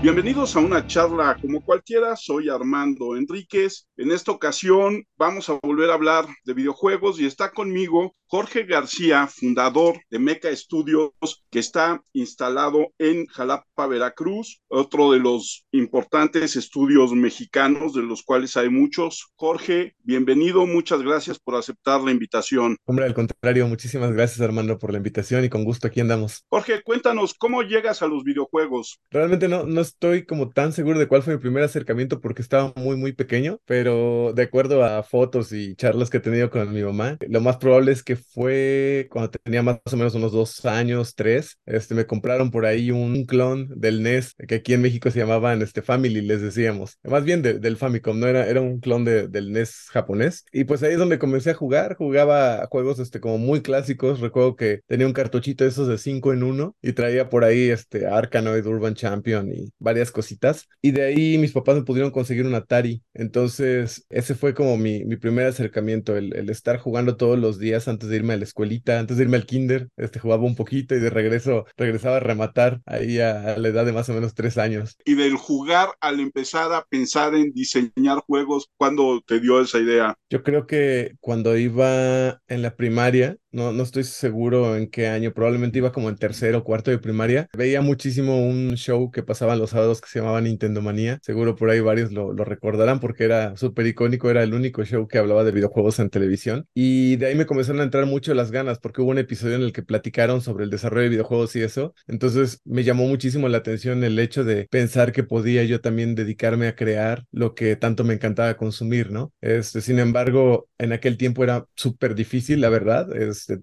Bienvenidos a una charla como cualquiera, soy Armando Enríquez. En esta ocasión vamos a volver a hablar de videojuegos y está conmigo Jorge García, fundador de Meca Studios, que está instalado en Jalapa, Veracruz, otro de los importantes estudios mexicanos, de los cuales hay muchos. Jorge, bienvenido, muchas gracias por aceptar la invitación. Hombre, al contrario, muchísimas gracias, Armando, por la invitación y con gusto aquí andamos. Jorge, cuéntanos, ¿cómo llegas a los videojuegos? Realmente no estoy como tan seguro de cuál fue mi primer acercamiento porque estaba muy pequeño, pero de acuerdo a fotos y charlas que he tenido con mi mamá, lo más probable es que fue cuando tenía más o menos unos 2 años, tres. Me compraron por ahí un clon del NES, que aquí en México se llamaban Family, les decíamos. Más bien del Famicom, no era un clon del NES japonés. Y pues ahí es donde comencé a jugar, jugaba juegos como muy clásicos. Recuerdo que tenía un cartuchito de esos de 5 en uno y traía por ahí Arkanoid, Urban Champion y varias cositas. Y de ahí mis papás me pudieron conseguir un Atari. Entonces, ese fue como mi primer acercamiento, el estar jugando todos los días antes de irme a la escuelita, antes de irme al kinder. Jugaba un poquito y de regreso regresaba a rematar ahí a la edad de más o menos 3 años. Y del jugar al empezar a pensar en diseñar juegos, ¿cuándo te dio esa idea? Yo creo que cuando iba en la primaria, no estoy seguro en qué año, probablemente iba como en tercero o cuarto de primaria, veía muchísimo un show que pasaban los sábados que se llamaba Nintendo Manía. Seguro por ahí varios lo recordarán porque era súper icónico, era el único show que hablaba de videojuegos en televisión. Y de ahí me comenzaron a entrar mucho las ganas porque hubo un episodio en el que platicaron sobre el desarrollo de videojuegos y eso. Entonces me llamó muchísimo la atención el hecho de pensar que podía yo también dedicarme a crear lo que tanto me encantaba consumir, ¿no? Sin embargo, en aquel tiempo era súper difícil, la verdad,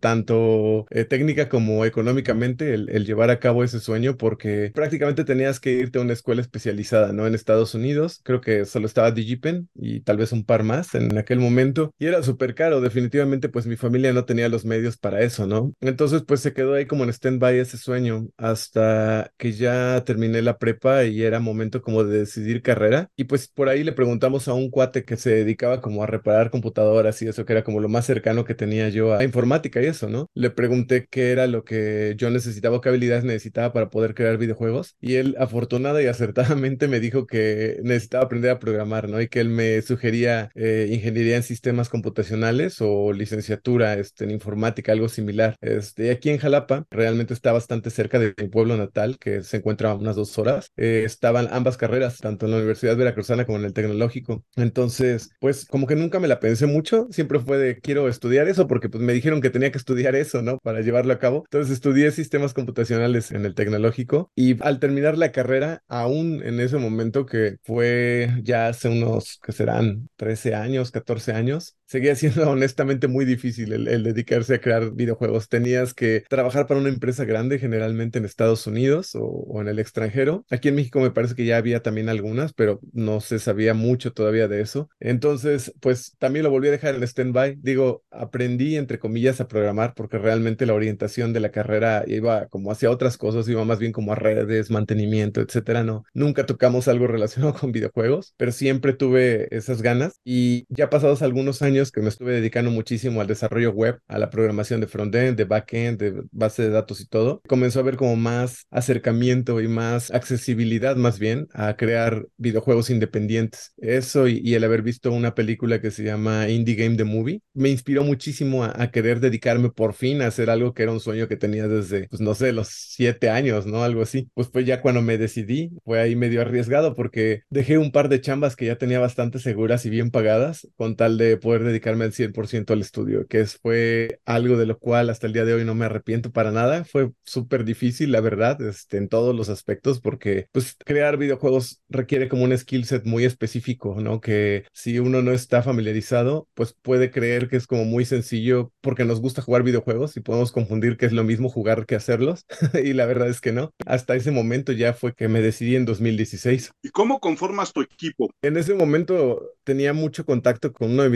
tanto técnica como económicamente el llevar a cabo ese sueño porque prácticamente tenías que irte a una escuela especializada, ¿no? En Estados Unidos, creo que solo estaba DigiPen y tal vez un par más en aquel momento y era súper caro, definitivamente pues mi familia no tenía los medios para eso, ¿no? Entonces pues se quedó ahí como en stand-by ese sueño hasta que ya terminé la prepa y era momento como de decidir carrera y pues por ahí le preguntamos a un cuate que se dedicaba como a reparar computadoras y eso que era como lo más cercano que tenía yo a la informática y eso, ¿no? Le pregunté qué era lo que yo necesitaba o qué habilidades necesitaba para poder crear videojuegos y él afortunada y acertadamente me dijo que necesitaba aprender a programar, ¿no? Y que él me sugería ingeniería en sistemas computacionales o licenciatura en informática, algo similar. Aquí en Jalapa, realmente está bastante cerca de mi pueblo natal, que se encuentra a unas 2 horas. Estaban ambas carreras, tanto en la Universidad Veracruzana como en el Tecnológico. Entonces, pues como que nunca me la pensé mucho, siempre fue de quiero estudiar eso porque pues me dijeron que tenía que estudiar eso, ¿no? Para llevarlo a cabo. Entonces estudié sistemas computacionales en el Tecnológico y al terminar la carrera, aún en ese momento que fue ya hace unos, que serán 13 años, 14 años, seguía siendo honestamente muy difícil el dedicarse a crear videojuegos. Tenías que trabajar para una empresa grande, generalmente en Estados Unidos o en el extranjero. Aquí en México me parece que ya había también algunas, pero no se sabía mucho todavía de eso. Entonces, pues también lo volví a dejar en stand-by. Digo, aprendí entre comillas a programar porque realmente la orientación de la carrera iba como hacia otras cosas, iba más bien como a redes, mantenimiento, etcétera. No, nunca tocamos algo relacionado con videojuegos, pero siempre tuve esas ganas y ya pasados algunos años que me estuve dedicando muchísimo al desarrollo web, a la programación de frontend, de backend, de base de datos y todo, comenzó a haber como más acercamiento y más accesibilidad más bien a crear videojuegos independientes. Eso y el haber visto una película que se llama Indie Game The Movie me inspiró muchísimo a querer dedicarme por fin a hacer algo que era un sueño que tenía desde, pues no sé, los 7 años, ¿no? Algo así. Pues fue ya cuando me decidí, fue ahí medio arriesgado porque dejé un par de chambas que ya tenía bastante seguras y bien pagadas con tal de poder dedicarme al 100% al estudio, fue algo de lo cual hasta el día de hoy no me arrepiento para nada. Fue súper difícil, la verdad, en todos los aspectos porque pues crear videojuegos requiere como un skill set muy específico, ¿no? Que si uno no está familiarizado, pues puede creer que es como muy sencillo porque nos gusta jugar videojuegos y podemos confundir que es lo mismo jugar que hacerlos. Y la verdad es que no. Hasta ese momento ya fue que me decidí en 2016. ¿Y cómo conformas tu equipo? En ese momento tenía mucho contacto con uno de mis mejores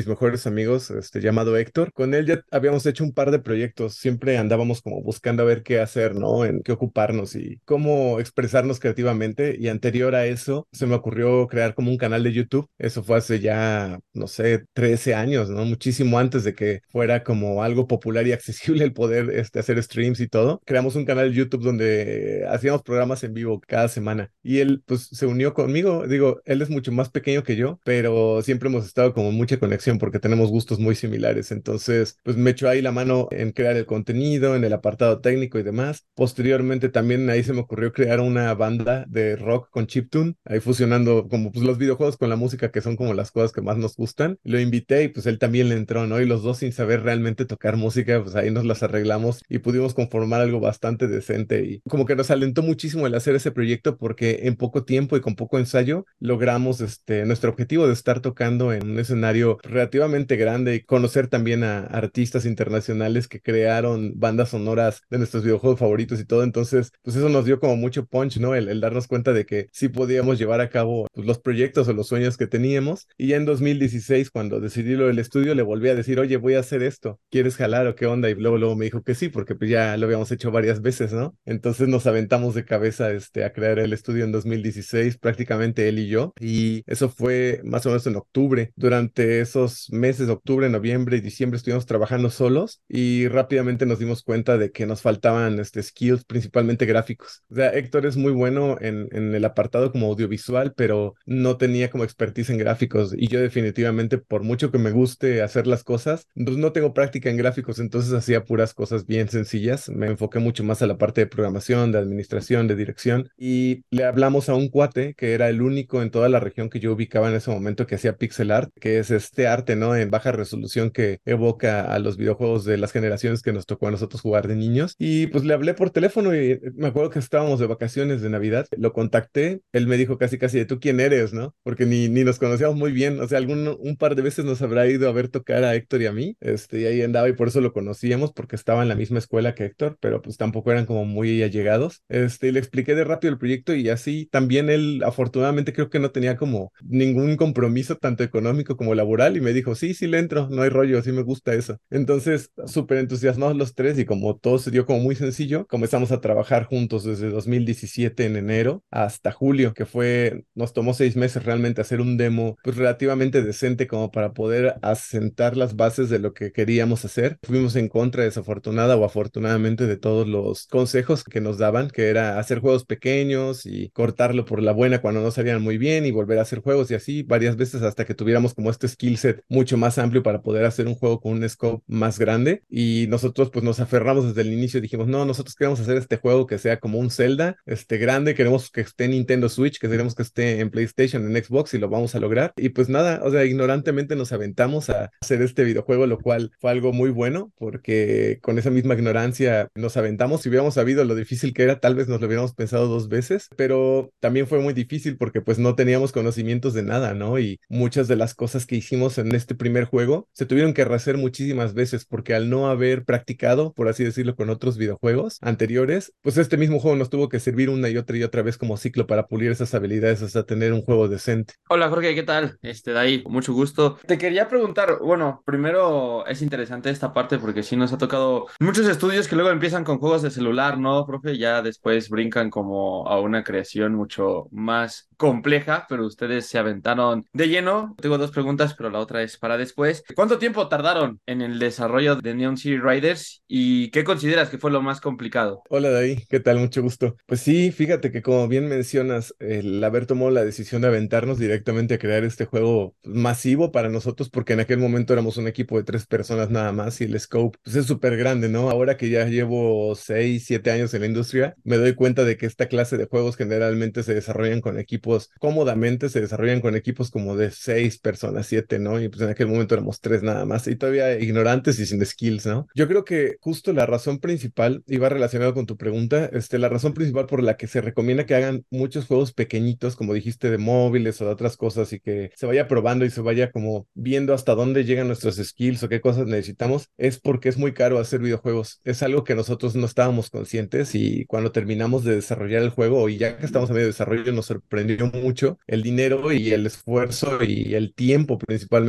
varios amigos, llamado Héctor. Con él ya habíamos hecho un par de proyectos. Siempre andábamos como buscando a ver qué hacer, ¿no? En qué ocuparnos y cómo expresarnos creativamente. Y anterior a eso, se me ocurrió crear como un canal de YouTube. Eso fue hace ya, no sé, 13 años, ¿no? Muchísimo antes de que fuera como algo popular y accesible el poder hacer streams y todo. Creamos un canal de YouTube donde hacíamos programas en vivo cada semana. Y él, pues, se unió conmigo. Digo, él es mucho más pequeño que yo, pero siempre hemos estado como en mucha conexión porque tenemos gustos muy similares. Entonces, pues me echó ahí la mano en crear el contenido, en el apartado técnico y demás. Posteriormente también ahí se me ocurrió crear una banda de rock con chiptune, ahí fusionando como pues los videojuegos con la música, que son como las cosas que más nos gustan. Lo invité y pues él también le entró, ¿no? Y los dos sin saber realmente tocar música, pues ahí nos las arreglamos y pudimos conformar algo bastante decente y como que nos alentó muchísimo el hacer ese proyecto porque en poco tiempo y con poco ensayo logramos nuestro objetivo de estar tocando en un escenario relativamente grande y conocer también a artistas internacionales que crearon bandas sonoras de nuestros videojuegos favoritos y todo. Entonces, pues eso nos dio como mucho punch, ¿no? El darnos cuenta de que sí podíamos llevar a cabo pues, los proyectos o los sueños que teníamos. Y ya en 2016, cuando decidí lo del estudio, le volví a decir, oye, voy a hacer esto, ¿quieres jalar o qué onda? Y luego me dijo que sí, porque pues ya lo habíamos hecho varias veces, ¿no? Entonces nos aventamos de cabeza a crear el estudio en 2016, prácticamente él y yo. Y eso fue más o menos en octubre. Durante esos meses, octubre, noviembre y diciembre, estuvimos trabajando solos y rápidamente nos dimos cuenta de que nos faltaban skills, principalmente gráficos. O sea, Héctor es muy bueno en el apartado como audiovisual, pero no tenía como expertise en gráficos. Y yo definitivamente, por mucho que me guste hacer las cosas, pues no tengo práctica en gráficos, entonces hacía puras cosas bien sencillas. Me enfoqué mucho más a la parte de programación, de administración, de dirección. Y le hablamos a un cuate que era el único en toda la región que yo ubicaba en ese momento que hacía pixel art, que es este arte, ¿no? En baja resolución que evoca a los videojuegos de las generaciones que nos tocó a nosotros jugar de niños. Y pues le hablé por teléfono y me acuerdo que estábamos de vacaciones de Navidad. Lo contacté, él me dijo casi casi de tú quién eres, ¿no? Porque ni nos conocíamos muy bien. O sea, un par de veces nos habrá ido a ver tocar a Héctor y a mí. Y ahí andaba y por eso lo conocíamos, porque estaba en la misma escuela que Héctor, pero pues tampoco eran como muy allegados. Y le expliqué de rápido el proyecto y así también él afortunadamente creo que no tenía como ningún compromiso tanto económico como laboral y me dijo, sí, sí le entro, no hay rollo, sí me gusta eso. Entonces, súper entusiasmados los tres y como todo se dio como muy sencillo, comenzamos a trabajar juntos desde 2017 en enero hasta julio, que nos tomó 6 meses realmente hacer un demo pues relativamente decente como para poder asentar las bases de lo que queríamos hacer. Fuimos en contra, desafortunada o afortunadamente, de todos los consejos que nos daban, que era hacer juegos pequeños y cortarlo por la buena cuando no salían muy bien y volver a hacer juegos y así varias veces hasta que tuviéramos como este skill set mucho más amplio para poder hacer un juego con un scope más grande. Y nosotros pues nos aferramos desde el inicio y dijimos, no, nosotros queremos hacer este juego que sea como un Zelda, grande, queremos que esté en Nintendo Switch, que queremos que esté en PlayStation, en Xbox y lo vamos a lograr. Y pues nada, o sea, ignorantemente nos aventamos a hacer este videojuego, lo cual fue algo muy bueno porque con esa misma ignorancia nos aventamos. Si hubiéramos sabido lo difícil que era, tal vez nos lo hubiéramos pensado 2 veces, pero también fue muy difícil porque pues no teníamos conocimientos de nada, ¿no? Y muchas de las cosas que hicimos en este primer juego se tuvieron que rehacer muchísimas veces porque al no haber practicado, por así decirlo, con otros videojuegos anteriores, pues este mismo juego nos tuvo que servir una y otra vez como ciclo para pulir esas habilidades hasta tener un juego decente. Hola Jorge, ¿qué tal? Dai, mucho gusto. Te quería preguntar, bueno, primero es interesante esta parte porque sí nos ha tocado muchos estudios que luego empiezan con juegos de celular, ¿no, profe? Ya después brincan como a una creación mucho más compleja, pero ustedes se aventaron de lleno. Tengo dos preguntas, pero la otra es para después. ¿Cuánto tiempo tardaron en el desarrollo de Neon City Riders y qué consideras que fue lo más complicado? Hola, Daí, ¿qué tal? Mucho gusto. Pues sí, fíjate que como bien mencionas, el haber tomado la decisión de aventarnos directamente a crear este juego masivo para nosotros, porque en aquel momento éramos un equipo de 3 personas nada más y el scope pues, es súper grande, ¿no? Ahora que ya llevo 6, 7 años en la industria, me doy cuenta de que esta clase de juegos generalmente se desarrollan con equipos, cómodamente se desarrollan con equipos como de 6 personas, 7, ¿no? Y pues en aquel momento éramos 3 nada más y todavía ignorantes y sin skills, ¿no? Yo creo que justo la razón principal iba relacionado con tu pregunta, la razón principal por la que se recomienda que hagan muchos juegos pequeñitos, como dijiste, de móviles o de otras cosas y que se vaya probando y se vaya como viendo hasta dónde llegan nuestros skills o qué cosas necesitamos, es porque es muy caro hacer videojuegos. Es algo que nosotros no estábamos conscientes y cuando terminamos de desarrollar el juego y ya que estamos a medio de desarrollo nos sorprendió mucho el dinero y el esfuerzo y el tiempo principalmente que le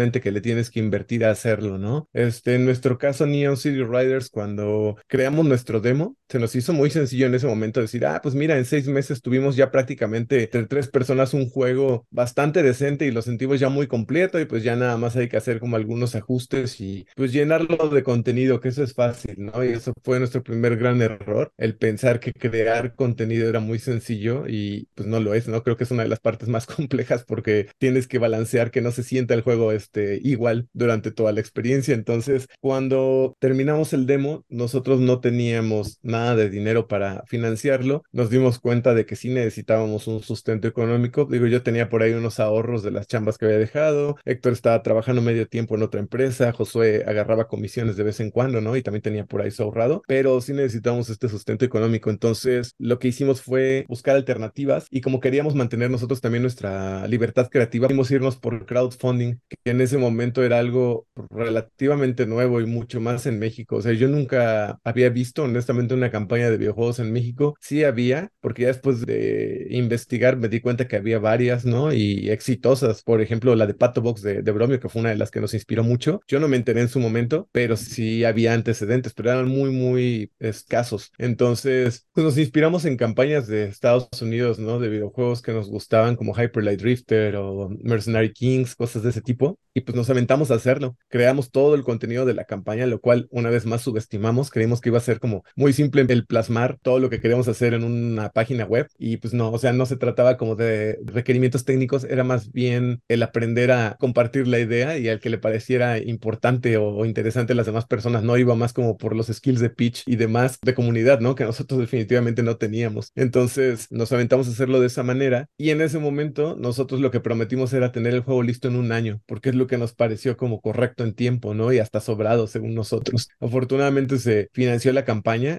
tienes que invertir a hacerlo, ¿no? En nuestro caso, Neon City Riders, cuando creamos nuestro demo, se nos hizo muy sencillo en ese momento decir, pues mira, en 6 meses tuvimos ya prácticamente entre 3 personas un juego bastante decente y lo sentimos ya muy completo y pues ya nada más hay que hacer como algunos ajustes y pues llenarlo de contenido, que eso es fácil, ¿no? Y eso fue nuestro primer gran error, el pensar que crear contenido era muy sencillo y pues no lo es, ¿no? Creo que es una de las partes más complejas porque tienes que balancear que no se sienta el juego igual durante toda la experiencia. Entonces, cuando terminamos el demo, nosotros no teníamos nada de dinero para financiarlo. Nos dimos cuenta de que sí necesitábamos un sustento económico. Digo, yo tenía por ahí unos ahorros de las chambas que había dejado. Héctor estaba trabajando medio tiempo en otra empresa. Josué agarraba comisiones de vez en cuando, ¿no? Y también tenía por ahí su ahorrado, pero sí necesitábamos este sustento económico. Entonces, lo que hicimos fue buscar alternativas y como queríamos mantener nosotros también nuestra libertad creativa, pudimos irnos por crowdfunding, que en ese momento era algo relativamente nuevo y mucho más en México. O sea, yo nunca había visto honestamente una campaña de videojuegos en México. Sí había, porque ya después de investigar me di cuenta que había varias, ¿no? Y exitosas. Por ejemplo, la de Pato Box de Bromio, que fue una de las que nos inspiró mucho. Yo no me enteré en su momento, pero sí había antecedentes, pero eran muy, muy escasos. Entonces, pues nos inspiramos en campañas de Estados Unidos, ¿no? De videojuegos que nos gustaban, como Hyper Light Drifter o Mercenary Kings, cosas de ese tipo. Y pues nos aventamos a hacerlo. Creamos todo el contenido de la campaña, lo cual una vez más subestimamos. Creímos que iba a ser como muy simple el plasmar todo lo que queríamos hacer en una página web. Y pues no, o sea, no se trataba como de requerimientos técnicos, era más bien el aprender a compartir la idea y al que le pareciera importante o interesante a las demás personas. No iba más como por los skills de pitch y demás de comunidad, ¿no? Que nosotros definitivamente no teníamos. Entonces nos aventamos a hacerlo de esa manera y en ese momento nosotros lo que prometimos era tener el juego listo en un año, porque es lo que nos pareció como correcto en tiempo, ¿no? Y hasta sobrado según nosotros. Afortunadamente se financió la campaña,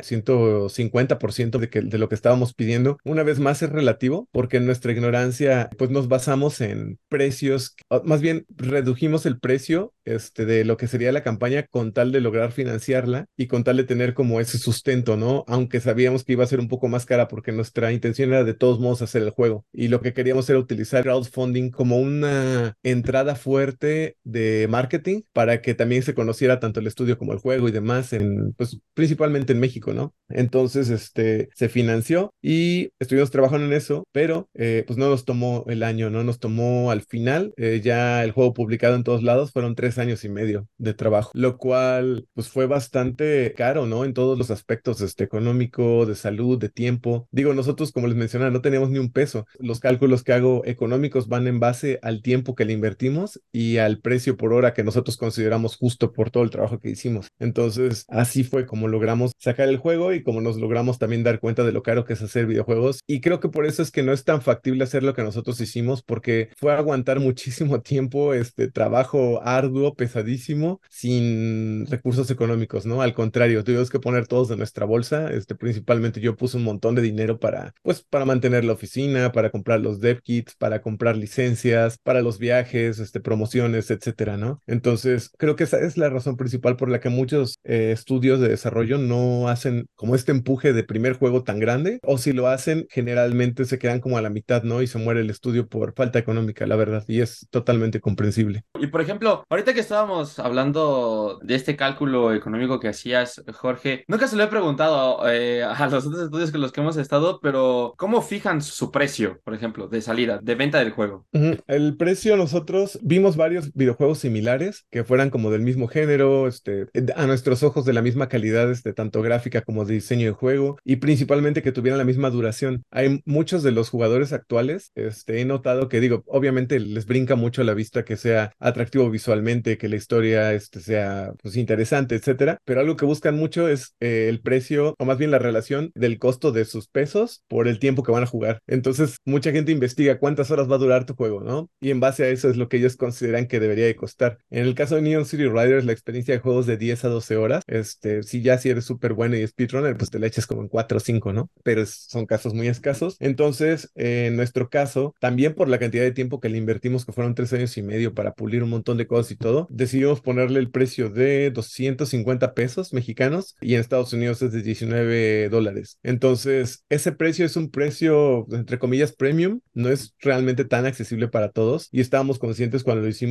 150% de lo que estábamos pidiendo. Una vez más es relativo, porque en nuestra ignorancia pues nos basamos en precios, o más bien redujimos el precio de lo que sería la campaña con tal de lograr financiarla y con tal de tener como ese sustento, ¿no? Aunque sabíamos que iba a ser un poco más cara porque nuestra intención era de todos modos hacer el juego y lo que queríamos era utilizar crowdfunding como una entrada fuerte de marketing para que también se conociera tanto el estudio como el juego y demás pues principalmente en México, ¿no? Entonces, se financió y estuvimos trabajando en eso, pero pues no nos tomó el año, ¿no? Nos tomó al final, ya el juego publicado en todos lados, fueron 3 años y medio de trabajo, lo cual pues fue bastante caro, ¿no? En todos los aspectos, económico, de salud, de tiempo. Digo, nosotros, como les mencionaba, no teníamos ni un peso. Los cálculos que hago económicos van en base al tiempo que le invertimos y al precio por hora que nosotros consideramos justo por todo el trabajo que hicimos. Entonces, así fue como logramos sacar el juego y como nos logramos también dar cuenta de lo caro que es hacer videojuegos. Y creo que por eso es que no es tan factible hacer lo que nosotros hicimos, porque fue aguantar muchísimo tiempo, trabajo arduo, pesadísimo, sin recursos económicos, ¿no? Al contrario, tuvimos que poner todos de nuestra bolsa. Principalmente yo puse un montón de dinero pues, para mantener la oficina, para comprar los dev kits, para comprar licencias, para los viajes, promociones, etcétera, ¿no? Entonces, creo que esa es la razón principal por la que muchos estudios de desarrollo no hacen como este empuje de primer juego tan grande, o si lo hacen, generalmente se quedan como a la mitad, ¿no? Y se muere el estudio por falta económica, la verdad, y es totalmente comprensible. Y por ejemplo, ahorita que estábamos hablando de este cálculo económico que hacías, Jorge, nunca se lo he preguntado a los otros estudios con los que hemos estado, pero ¿cómo fijan su precio, por ejemplo, de salida, de venta del juego? El precio, nosotros vimos varios videojuegos similares que fueran como del mismo género, a nuestros ojos de la misma calidad, tanto gráfica como de diseño de juego, y principalmente que tuvieran la misma duración. Hay muchos de los jugadores actuales, he notado que, digo, obviamente les brinca mucho a la vista que sea atractivo visualmente, que la historia, sea, pues, interesante, etcétera, pero algo que buscan mucho es el precio, o más bien la relación del costo de sus pesos por el tiempo que van a jugar. Entonces, mucha gente investiga cuántas horas va a durar tu juego, ¿no? Y en base a eso es lo que ellos consideran que debería de costar. En el caso de Neon City Riders, la experiencia de juegos de 10 a 12 horas, si eres súper bueno y speedrunner, pues te la echas como en 4 o 5, ¿no? Pero son casos muy escasos. Entonces, en nuestro caso, también por la cantidad de tiempo que le invertimos, que fueron 3 años y medio para pulir un montón de cosas y todo, decidimos ponerle el precio de 250 pesos mexicanos y en Estados Unidos es de $19. Entonces, ese precio es un precio, entre comillas, premium, no es realmente tan accesible para todos y estábamos conscientes cuando lo hicimos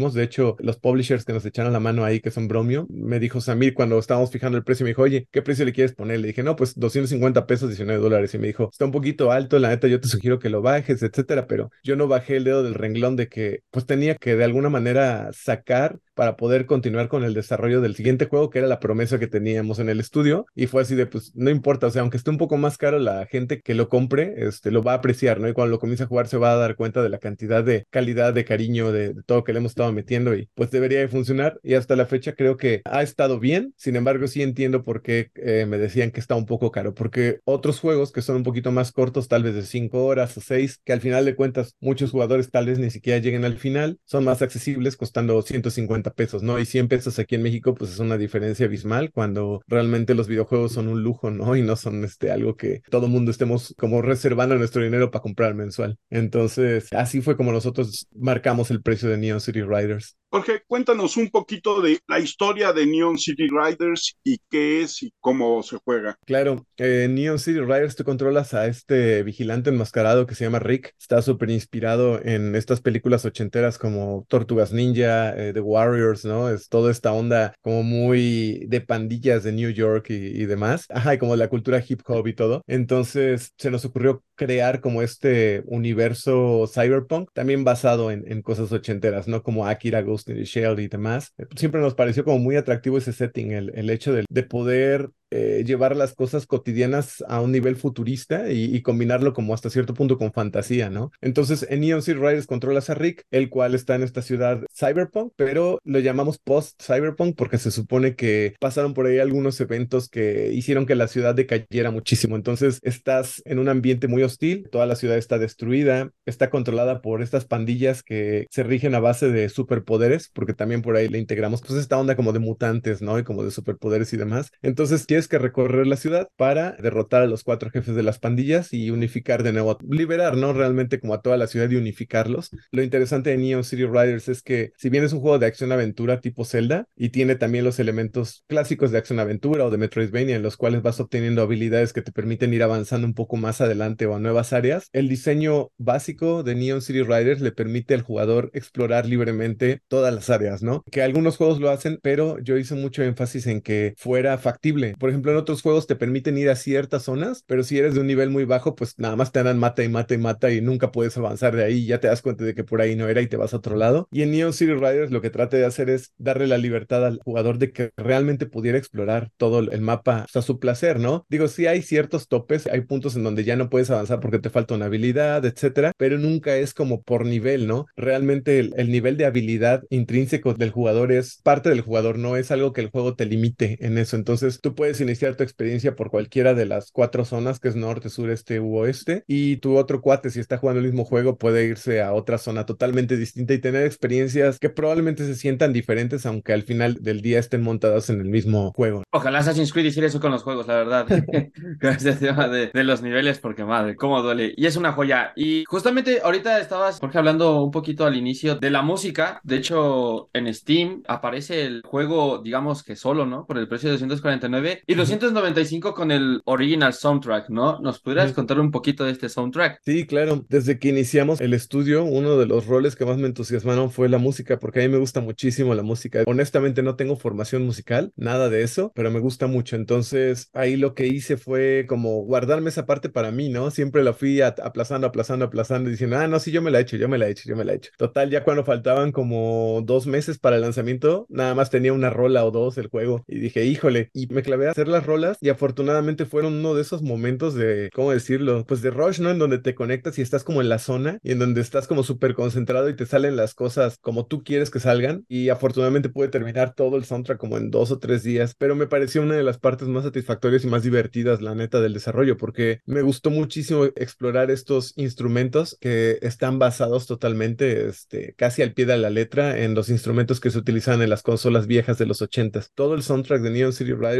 muchísimos. De hecho, los publishers que nos echaron la mano ahí, que son Bromio, me dijo Samir cuando estábamos fijando el precio, me dijo, oye, ¿qué precio le quieres poner? Le dije, no, pues 250 pesos, $19. Y me dijo, está un poquito alto, la neta, yo te sugiero que lo bajes, etcétera. Pero yo no bajé el dedo del renglón de que pues tenía que de alguna manera sacar para poder continuar con el desarrollo del siguiente juego, que era la promesa que teníamos en el estudio. Y fue así de, pues, no importa, o sea, aunque esté un poco más caro, la gente que lo compre, lo va a apreciar, ¿no? Y cuando lo comience a jugar se va a dar cuenta de la cantidad de calidad, de cariño, de todo que le hemos estado metiendo y pues debería de funcionar. Y hasta la fecha creo que ha estado bien. Sin embargo, sí entiendo por qué me decían que está un poco caro, porque otros juegos que son un poquito más cortos, tal vez de 5 horas o 6, que al final de cuentas muchos jugadores tal vez ni siquiera lleguen al final, son más accesibles costando 150 pesos, ¿no? Y 100 pesos aquí en México, pues es una diferencia abismal cuando realmente los videojuegos son un lujo, ¿no? Y no son algo que todo mundo estemos como reservando nuestro dinero para comprar mensual. Entonces, así fue como nosotros marcamos el precio de Neon City Riders. Jorge, cuéntanos un poquito de la historia de Neon City Riders y qué es y cómo se juega. Claro, en Neon City Riders tú controlas a este vigilante enmascarado que se llama Rick. Está súper inspirado en estas películas ochenteras como Tortugas Ninja, The Warriors, ¿no? Es toda esta onda como muy de pandillas de New York y demás. Ajá, y como la cultura hip hop y todo. Entonces se nos ocurrió crear como este universo cyberpunk, también basado en cosas ochenteras, ¿no? Como Akira, Ghost in the Shell y demás. Siempre nos pareció como muy atractivo ese setting, el hecho de poder llevar las cosas cotidianas a un nivel futurista y combinarlo como hasta cierto punto con fantasía, ¿no? Entonces, en Neon City Riders controlas a Rick, el cual está en esta ciudad cyberpunk, pero lo llamamos post-cyberpunk porque se supone que pasaron por ahí algunos eventos que hicieron que la ciudad decayera muchísimo. Entonces, estás en un ambiente muy hostil, toda la ciudad está destruida, está controlada por estas pandillas que se rigen a base de superpoderes, porque también por ahí le integramos pues esta onda como de mutantes, ¿no? Y como de superpoderes y demás. Entonces, tienes que recorrer la ciudad para derrotar a los 4 jefes de las pandillas y unificar de nuevo, liberar, ¿no? Realmente como a toda la ciudad y unificarlos. Lo interesante de Neon City Riders es que si bien es un juego de acción-aventura tipo Zelda y tiene también los elementos clásicos de acción-aventura o de Metroidvania en los cuales vas obteniendo habilidades que te permiten ir avanzando un poco más adelante o a nuevas áreas, el diseño básico de Neon City Riders le permite al jugador explorar libremente todas las áreas, ¿no? Que algunos juegos lo hacen, pero yo hice mucho énfasis en que fuera factible. Por ejemplo, en otros juegos te permiten ir a ciertas zonas, pero si eres de un nivel muy bajo, pues nada más te dan mata y mata y mata y nunca puedes avanzar de ahí y ya te das cuenta de que por ahí no era y te vas a otro lado. Y en Neon City Riders lo que trata de hacer es darle la libertad al jugador de que realmente pudiera explorar todo el mapa a su placer, ¿no? Digo, sí hay ciertos topes, hay puntos en donde ya no puedes avanzar porque te falta una habilidad, etcétera, pero nunca es como por nivel, ¿no? Realmente el nivel de habilidad intrínseco del jugador es parte del jugador, no es algo que el juego te limite en eso. Entonces tú puedes iniciar tu experiencia por cualquiera de las 4 zonas, que es norte, sur, este u oeste, y tu otro cuate, si está jugando el mismo juego, puede irse a otra zona totalmente distinta y tener experiencias que probablemente se sientan diferentes, aunque al final del día estén montadas en el mismo juego. Ojalá Assassin's Creed hiciera eso con los juegos, la verdad. Con este tema de los niveles, porque madre, cómo duele. Y es una joya. Y justamente ahorita estabas, Jorge, hablando un poquito al inicio de la música. De hecho, en Steam aparece el juego, digamos que solo, ¿no? Por el precio de 249 y 295 con el original soundtrack, ¿no? ¿Nos pudieras contar un poquito de este soundtrack? Sí, claro. Desde que iniciamos el estudio, uno de los roles que más me entusiasmaron fue la música, porque a mí me gusta muchísimo la música. Honestamente no tengo formación musical, nada de eso, pero me gusta mucho. Entonces ahí lo que hice fue como guardarme esa parte para mí, ¿no? Siempre la fui aplazando, aplazando, aplazando, diciendo, no, sí, yo me la he hecho, yo me la he hecho, yo me la he hecho. Total, ya cuando faltaban como 2 meses para el lanzamiento, nada más tenía una rola o dos el juego y dije, híjole, y me clavé a hacer las rolas y afortunadamente fueron uno de esos momentos de, ¿cómo decirlo? Pues de rush, ¿no? En donde te conectas y estás como en la zona y en donde estás como súper concentrado y te salen las cosas como tú quieres que salgan y afortunadamente pude terminar todo el soundtrack como en 2 o 3 días, pero me pareció una de las partes más satisfactorias y más divertidas, la neta, del desarrollo, porque me gustó muchísimo explorar estos instrumentos que están basados totalmente, casi al pie de la letra en los instrumentos que se utilizan en las consolas viejas de los 80s. Todo el soundtrack de Neon City Riders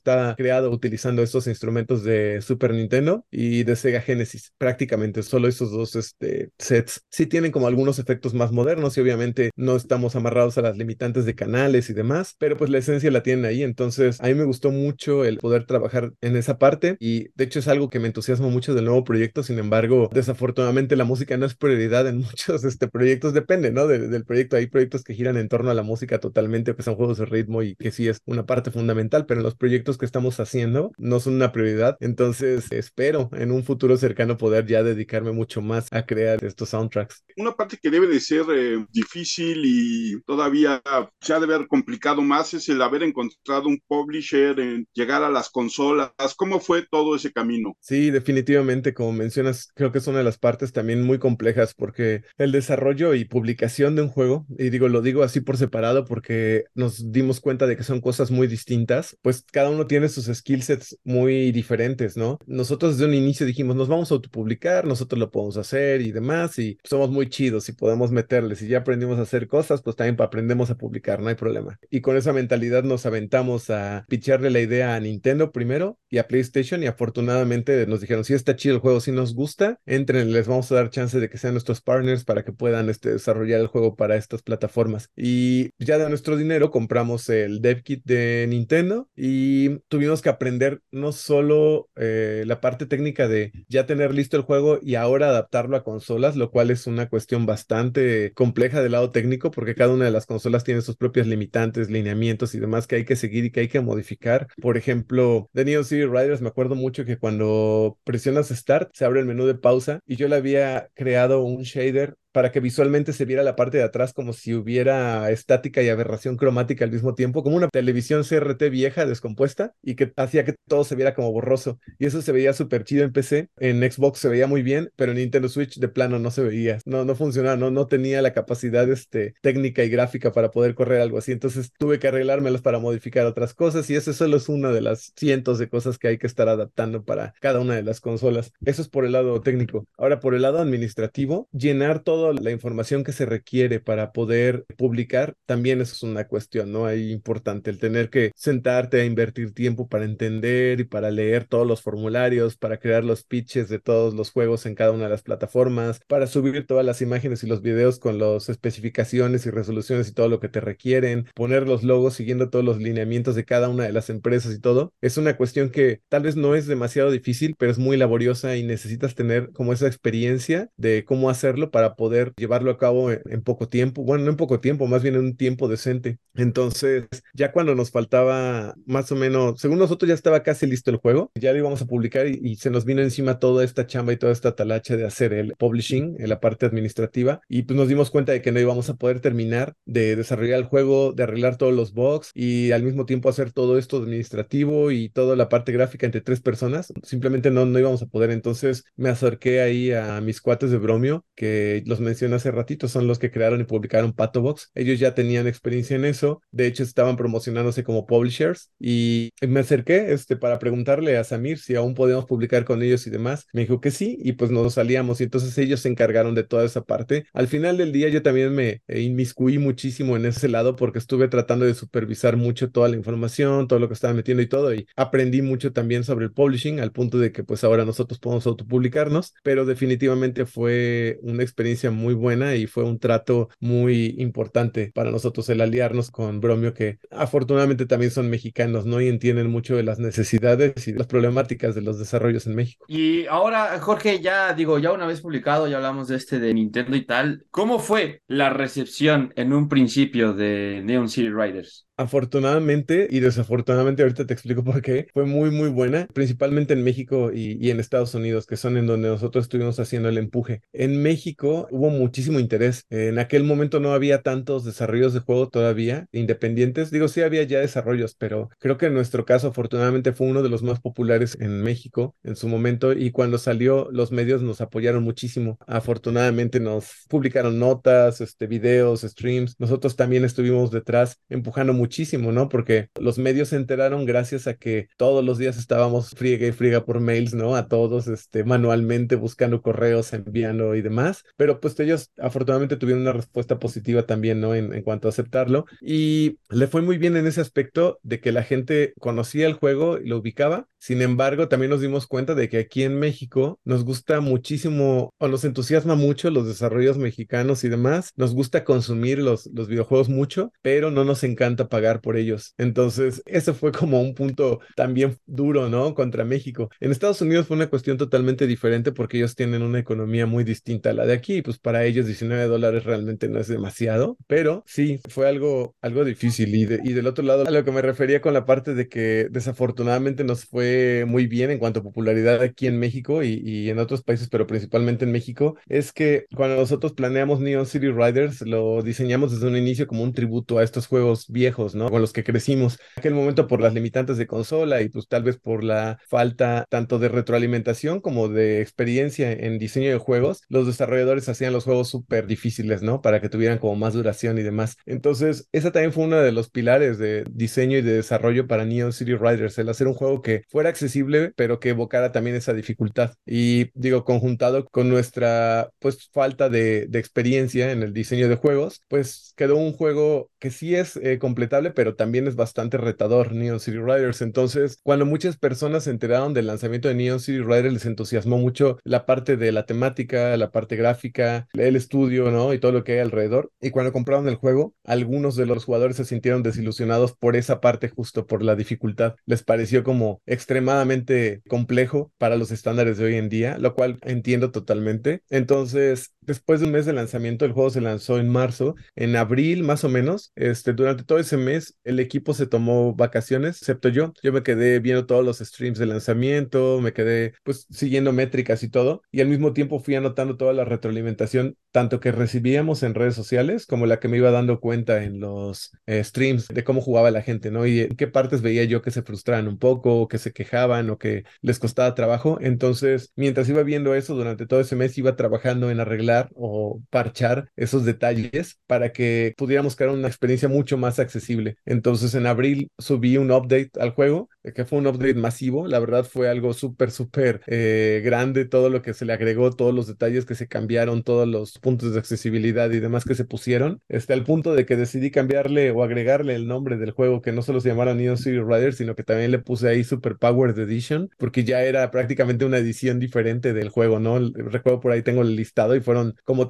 está creado utilizando estos instrumentos de Super Nintendo y de Sega Genesis. Prácticamente solo esos dos sets. Sí tienen como algunos efectos más modernos y obviamente no estamos amarrados a las limitantes de canales y demás, pero pues la esencia la tienen ahí. Entonces, a mí me gustó mucho el poder trabajar en esa parte y de hecho es algo que me entusiasma mucho del nuevo proyecto. Sin embargo, desafortunadamente la música no es prioridad en muchos proyectos, depende, ¿no? Del proyecto. Hay proyectos que giran en torno a la música totalmente, pues son juegos de ritmo y que sí es una parte fundamental, pero los proyectos que estamos haciendo no son una prioridad. Entonces, espero en un futuro cercano poder ya dedicarme mucho más a crear estos soundtracks. Una parte que debe de ser difícil y todavía se ha de ver complicado más es el haber encontrado un publisher, llegar a las consolas. ¿Cómo fue todo ese camino? Sí, definitivamente, como mencionas, creo que es una de las partes también muy complejas porque el desarrollo y publicación de un juego, y lo digo así por separado porque nos dimos cuenta de que son cosas muy distintas, pues cada uno tiene sus skill sets muy diferentes, ¿no? Nosotros desde un inicio dijimos, nos vamos a autopublicar, nosotros lo podemos hacer y demás, y somos muy chidos y podemos meterles, y ya aprendimos a hacer cosas, pues también aprendemos a publicar, no hay problema. Y con esa mentalidad nos aventamos a pitcharle la idea a Nintendo primero y a PlayStation, y afortunadamente nos dijeron, sí está chido el juego, si nos gusta, entren, les vamos a dar chance de que sean nuestros partners para que puedan desarrollar el juego para estas plataformas. Y ya de nuestro dinero compramos el dev kit de Nintendo y tuvimos que aprender no solo la parte técnica de ya tener listo el juego y ahora adaptarlo a consolas, lo cual es una cuestión bastante compleja del lado técnico porque cada una de las consolas tiene sus propias limitantes, lineamientos y demás que hay que seguir y que hay que modificar. Por ejemplo, de Neo City Riders me acuerdo mucho que cuando presionas Start se abre el menú de pausa y yo le había creado un shader para que visualmente se viera la parte de atrás como si hubiera estática y aberración cromática al mismo tiempo, como una televisión CRT vieja descompuesta y que hacía que todo se viera como borroso. Y eso se veía súper chido en PC, en Xbox se veía muy bien, pero en Nintendo Switch de plano no se veía, no funcionaba, no tenía la capacidad técnica y gráfica para poder correr algo así. Entonces tuve que arreglármelas para modificar otras cosas y eso solo es una de las cientos de cosas que hay que estar adaptando para cada una de las consolas. Eso es por el lado técnico. Ahora por el lado administrativo, llenar toda la información que se requiere para poder publicar, también eso es una cuestión, ¿no? Ahí importante el tener que sentarte a invertir tiempo para entender y para leer todos los formularios, para crear los pitches de todos los juegos en cada una de las plataformas, para subir todas las imágenes y los videos con las especificaciones y resoluciones y todo lo que te requieren, poner los logos siguiendo todos los lineamientos de cada una de las empresas y todo. Es una cuestión que tal vez no es demasiado difícil, pero es muy laboriosa y necesitas tener como esa experiencia de cómo hacerlo para poder llevarlo a cabo en poco tiempo. Bueno, no en poco tiempo, más bien en un tiempo decente. Entonces, ya cuando nos faltaba más o menos, según nosotros ya estaba casi listo el juego, ya lo íbamos a publicar y se nos vino encima toda esta chamba y toda esta talacha de hacer el publishing, en la parte administrativa, y pues nos dimos cuenta de que no íbamos a poder terminar de desarrollar el juego, de arreglar todos los bugs y al mismo tiempo hacer todo esto administrativo y toda la parte gráfica entre tres personas. Simplemente no íbamos a poder. Entonces me acerqué ahí a mis cuates de Bromio, que los mencioné hace ratito, son los que crearon y publicaron Pato Box. Ellos ya tenían experiencia en eso, de hecho estaban promocionándose como publishers y me acerqué para preguntarle a Samir si aún podíamos publicar con ellos y demás. Me dijo que sí y pues nos salíamos y entonces ellos se encargaron de toda esa parte. Al final del día yo también me inmiscuí muchísimo en ese lado porque estuve tratando de supervisar mucho toda la información, todo lo que estaba metiendo y todo, y aprendí mucho también sobre el publishing al punto de que pues ahora nosotros podemos autopublicarnos, pero definitivamente fue una experiencia muy buena y fue un trato muy importante para nosotros el aliarnos con Bromio, que afortunadamente también son mexicanos, ¿no? Y entienden mucho de las necesidades y las problemáticas de los desarrollos en México. Y ahora, Jorge, ya digo, ya una vez publicado, ya hablamos de de Nintendo y tal. ¿Cómo fue la recepción en un principio de Neon City Riders? Afortunadamente y desafortunadamente, ahorita te explico por qué, fue muy, muy buena, principalmente en México y en Estados Unidos, que son en donde nosotros estuvimos haciendo el empuje. En México hubo muchísimo interés. En aquel momento no había tantos desarrollos de juego todavía independientes. Digo, sí había ya desarrollos, pero creo que en nuestro caso, afortunadamente, fue uno de los más populares en México en su momento y cuando salió, los medios nos apoyaron muchísimo. Afortunadamente nos publicaron notas, videos, streams. Nosotros también estuvimos detrás empujando muchísimo, ¿no? Porque los medios se enteraron gracias a que todos los días estábamos friega y friega por mails, ¿no? A todos, manualmente buscando correos, enviando y demás. Pero pues ellos afortunadamente tuvieron una respuesta positiva también, ¿no? En cuanto a aceptarlo. Y le fue muy bien en ese aspecto de que la gente conocía el juego y lo ubicaba. Sin embargo, también nos dimos cuenta de que aquí en México nos gusta muchísimo o nos entusiasma mucho los desarrollos mexicanos y demás. Nos gusta consumir los videojuegos mucho, pero no nos encanta pagar por ellos. Entonces, ese fue como un punto también duro, ¿no? Contra México. En Estados Unidos fue una cuestión totalmente diferente porque ellos tienen una economía muy distinta a la de aquí. Pues para ellos $19 realmente no es demasiado, pero sí, fue algo difícil. Y del otro lado, a lo que me refería con la parte de que desafortunadamente nos fue muy bien en cuanto a popularidad aquí en México y en otros países, pero principalmente en México, es que cuando nosotros planeamos Neon City Riders, lo diseñamos desde un inicio como un tributo a estos juegos viejos, ¿no? Con los que crecimos. En aquel momento por las limitantes de consola y pues tal vez por la falta tanto de retroalimentación como de experiencia en diseño de juegos, los desarrolladores hacían los juegos súper difíciles, ¿no? Para que tuvieran como más duración y demás. Entonces, esa también fue uno de los pilares de diseño y de desarrollo para Neon City Riders, el hacer un juego que fuera accesible, pero que evocara también esa dificultad. Y digo, conjuntado con nuestra, pues, falta de experiencia en el diseño de juegos, pues quedó un juego que sí es completable, pero también es bastante retador, Neon City Riders. Entonces, cuando muchas personas se enteraron del lanzamiento de Neon City Riders, les entusiasmó mucho la parte de la temática, la parte gráfica, el estudio, ¿no? Y todo lo que hay alrededor. Y cuando compraron el juego, algunos de los jugadores se sintieron desilusionados por esa parte, justo por la dificultad. Les pareció como extremadamente complejo para los estándares de hoy en día, lo cual entiendo totalmente. Entonces, después de un mes de lanzamiento, el juego se lanzó en marzo. En abril, más o menos, durante todo ese mes, el equipo se tomó vacaciones, excepto yo. Yo me quedé viendo todos los streams de lanzamiento, me quedé, pues, siguiendo métricas y todo. Y al mismo tiempo fui anotando toda la retroalimentación, tanto que recibíamos en redes sociales, como la que me iba dando cuenta en los streams de cómo jugaba la gente, ¿no? Y en qué partes veía yo que se frustraban un poco, o que se quejaban, o que les costaba trabajo. Entonces, mientras iba viendo eso durante todo ese mes, iba trabajando en arreglar o parchar esos detalles para que pudiéramos crear una experiencia mucho más accesible. Entonces, en abril subí un update al juego, que fue un update masivo. La verdad fue algo súper grande, todo lo que se le agregó, todos los detalles que se cambiaron, todos los puntos de accesibilidad y demás que se pusieron, al punto de que decidí cambiarle o agregarle el nombre del juego, que no solo se llamara Neon City Riders, sino que también le puse ahí Super Powered Edition, porque ya era prácticamente una edición diferente del juego, ¿no? Recuerdo por ahí tengo el listado y fueron como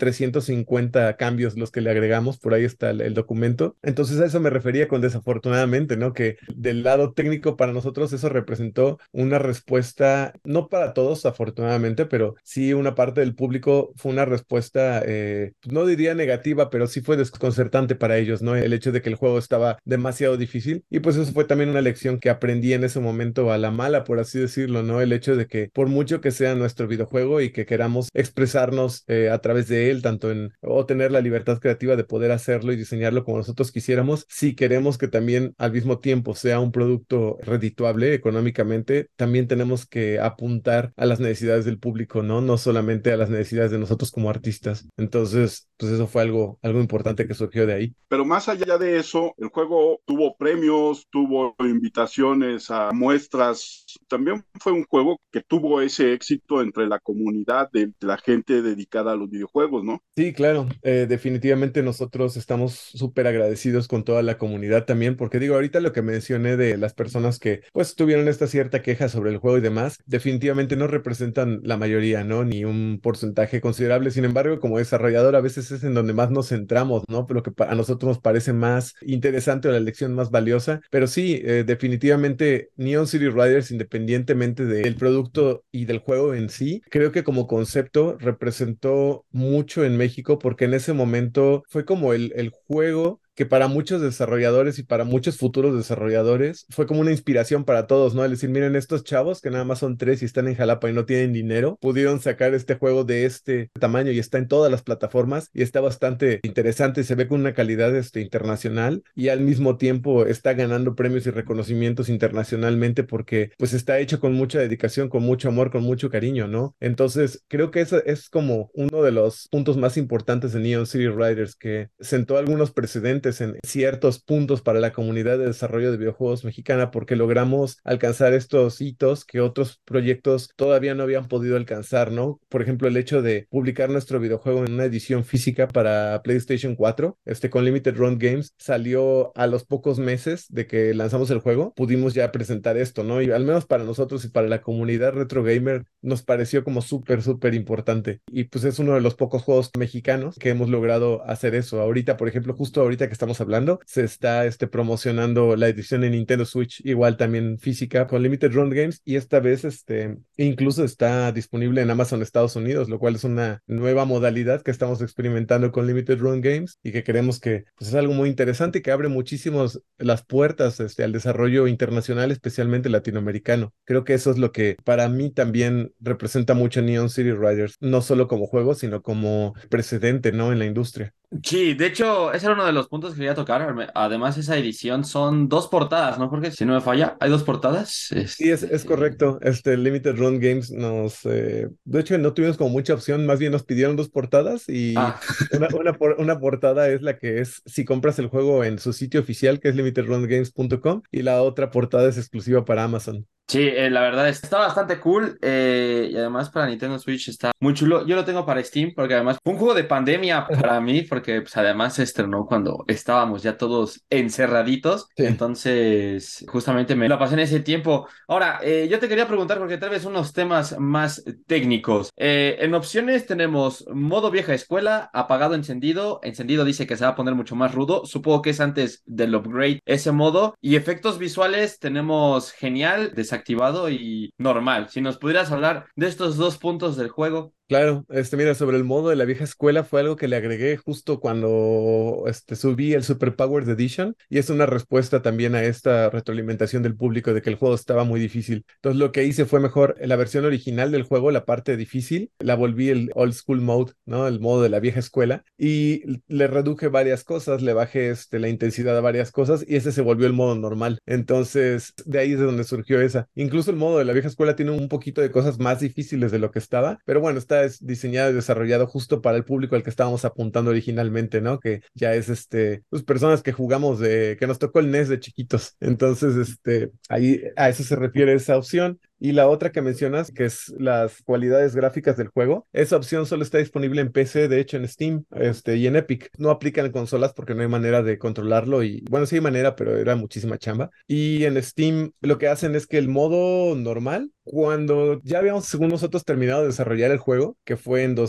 350 cambios los que le agregamos, por ahí está el documento. Entonces a eso me refería con desafortunadamente, ¿no? Que del lado técnico para nosotros eso representó una respuesta, no para todos afortunadamente, pero sí una parte del público fue una respuesta, no diría negativa, pero sí fue desconcertante para ellos, ¿no? El hecho de que el juego estaba demasiado difícil. Y pues eso fue también una lección que aprendí en ese momento a la mala, por así decirlo, ¿no? El hecho de que por mucho que sea nuestro videojuego y que queramos expresarnos a través de él, tanto o tener la libertad creativa de poder hacerlo y diseñarlo como nosotros quisiéramos, si queremos que también al mismo tiempo sea un producto redituable económicamente, también tenemos que apuntar a las necesidades del público, ¿no? No solamente a las necesidades de nosotros como artistas. Entonces, pues eso fue algo importante que surgió de ahí. Pero más allá de eso, el juego tuvo premios, tuvo invitaciones a muestras. También fue un juego que tuvo ese éxito entre la comunidad de la gente dedicada a los videojuegos, ¿no? Sí, claro, definitivamente nosotros estamos súper agradecidos con toda la comunidad también, porque digo, ahorita lo que mencioné de las personas que pues tuvieron esta cierta queja sobre el juego y demás, definitivamente no representan la mayoría, ¿no? Ni un porcentaje considerable. Sin embargo, como desarrollador a veces es en donde más nos centramos, ¿no? Por lo que a nosotros nos parece más interesante o la lección más valiosa. Pero sí, definitivamente Neon City Riders, independientemente del producto y del juego en sí, creo que como concepto representó mucho en México porque en ese momento fue como el juego que para muchos desarrolladores y para muchos futuros desarrolladores fue como una inspiración para todos, ¿no? Es decir, miren, estos chavos que nada más son 3 y están en Jalapa y no tienen dinero, pudieron sacar este juego de este tamaño y está en todas las plataformas y está bastante interesante, se ve con una calidad internacional y al mismo tiempo está ganando premios y reconocimientos internacionalmente porque pues está hecho con mucha dedicación, con mucho amor, con mucho cariño, ¿no? Entonces creo que eso es como uno de los puntos más importantes de Neon City Riders, que sentó algunos precedentes referentes en ciertos puntos para la comunidad de desarrollo de videojuegos mexicana porque logramos alcanzar estos hitos que otros proyectos todavía no habían podido alcanzar, ¿no? Por ejemplo, el hecho de publicar nuestro videojuego en una edición física para PlayStation 4, con Limited Run Games, salió a los pocos meses de que lanzamos el juego, pudimos ya presentar esto, ¿no? Y al menos para nosotros y para la comunidad retro gamer nos pareció como súper importante. Y pues es uno de los pocos juegos mexicanos que hemos logrado hacer eso. Ahorita, por ejemplo, justo ahorita que estamos hablando, se está promocionando la edición en Nintendo Switch, igual también física, con Limited Run Games, y esta vez incluso está disponible en Amazon Estados Unidos, lo cual es una nueva modalidad que estamos experimentando con Limited Run Games y que creemos que pues, es algo muy interesante y que abre muchísimos las puertas al desarrollo internacional, especialmente latinoamericano. Creo que eso es lo que para mí también representa mucho Neon City Riders, no solo como juego, sino como precedente, ¿no? En la industria. Sí, de hecho, ese era uno de los puntos que quería tocar. Además, esa edición son dos portadas, ¿no? Porque si no me falla, hay dos portadas. Sí, es correcto. Limited Run Games de hecho, no tuvimos como mucha opción, más bien nos pidieron dos portadas y Ah, una portada es la que es si compras el juego en su sitio oficial, que es limitedrungames.com, y la otra portada es exclusiva para Amazon. sí, la verdad está bastante cool y además para Nintendo Switch está muy chulo. Yo lo tengo para Steam porque además fue un juego de pandemia para mí porque pues, además se estrenó cuando estábamos ya todos encerraditos. Sí. Entonces justamente me lo pasé en ese tiempo. Ahora, yo te quería preguntar porque tal vez unos temas más técnicos. En opciones tenemos modo vieja escuela, apagado, encendido. Encendido dice que se va a poner mucho más rudo. Supongo que es antes del upgrade ese modo. Y efectos visuales tenemos genial, desactivado y normal. Si nos pudieras hablar de estos dos puntos del juego. Claro, mira, sobre el modo de la vieja escuela fue algo que le agregué justo cuando subí el Super Powered Edition y es una respuesta también a esta retroalimentación del público de que el juego estaba muy difícil. Entonces lo que hice fue mejor la versión original del juego, la parte difícil, la volví el Old School Mode, ¿no? El modo de la vieja escuela y le reduje varias cosas, le bajé la intensidad a varias cosas y ese se volvió el modo normal. Entonces de ahí es de donde surgió esa. Incluso el modo de la vieja escuela tiene un poquito de cosas más difíciles de lo que estaba, pero bueno, está es diseñado y desarrollado justo para el público al que estábamos apuntando originalmente, ¿no? Que ya es pues personas que jugamos que nos tocó el NES de chiquitos. Entonces, ahí a eso se refiere esa opción. Y la otra que mencionas, que es las cualidades gráficas del juego, esa opción solo está disponible en PC, de hecho en Steam, y en Epic. No aplica en consolas porque no hay manera de controlarlo y, bueno, sí hay manera, pero era muchísima chamba. Y en Steam lo que hacen es que el modo normal, cuando ya habíamos, según nosotros, terminado de desarrollar el juego, que fue en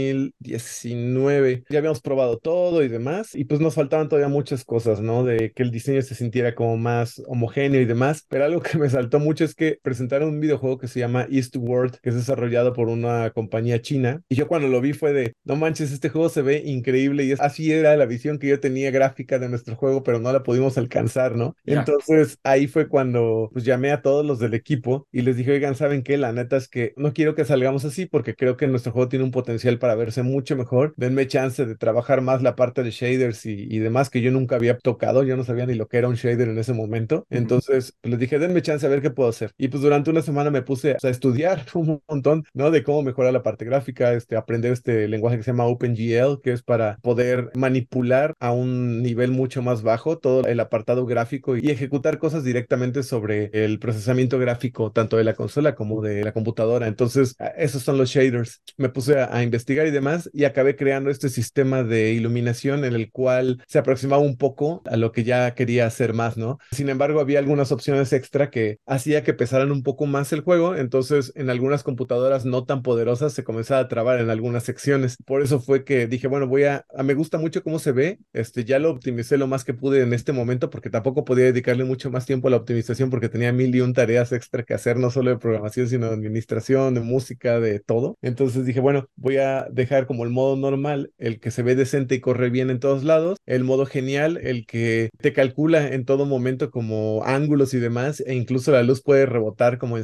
2019, ya habíamos probado todo y demás, y pues nos faltaban todavía muchas cosas, ¿no? De que el diseño se sintiera como más homogéneo y demás, pero algo que me saltó mucho es que presentaron un videojuego que se llama Eastward, que es desarrollado por una compañía china, y yo cuando lo vi fue de, no manches, este juego se ve increíble, y así era la visión que yo tenía gráfica de nuestro juego, pero no la pudimos alcanzar, ¿no? Ya. Entonces ahí fue cuando pues llamé a todos los del equipo y les dije, oigan, ¿saben qué? La neta es que no quiero que salgamos así porque creo que nuestro juego tiene un potencial para verse mucho mejor. Denme chance de trabajar más la parte de shaders y demás que yo nunca había tocado. Yo no sabía ni lo que era un shader en ese momento. Ujú. Entonces pues, les dije, denme chance a ver qué puedo hacer. Y pues durante una semana me puse a estudiar un montón, ¿no? De cómo mejorar la parte gráfica, aprender este lenguaje que se llama OpenGL, que es para poder manipular a un nivel mucho más bajo todo el apartado gráfico y ejecutar cosas directamente sobre el procesamiento gráfico, tanto de la consola como de la computadora. Entonces, esos son los shaders. Me puse a investigar y demás y acabé creando este sistema de iluminación en el cual se aproximaba un poco a lo que ya quería hacer más, ¿no? Sin embargo, había algunas opciones extra que hacía que pesaran un poco más el juego, entonces en algunas computadoras no tan poderosas se comenzaba a trabar en algunas secciones. Por eso fue que dije, bueno, me gusta mucho cómo se ve, ya lo optimicé lo más que pude en este momento porque tampoco podía dedicarle mucho más tiempo a la optimización porque tenía mil y un tareas extra que hacer, no solo de programación, sino de administración, de música, de todo. Entonces dije, bueno, voy a dejar como el modo normal, el que se ve decente y corre bien en todos lados, el modo genial, el que te calcula en todo momento como ángulos y demás, e incluso la luz puede rebotar como en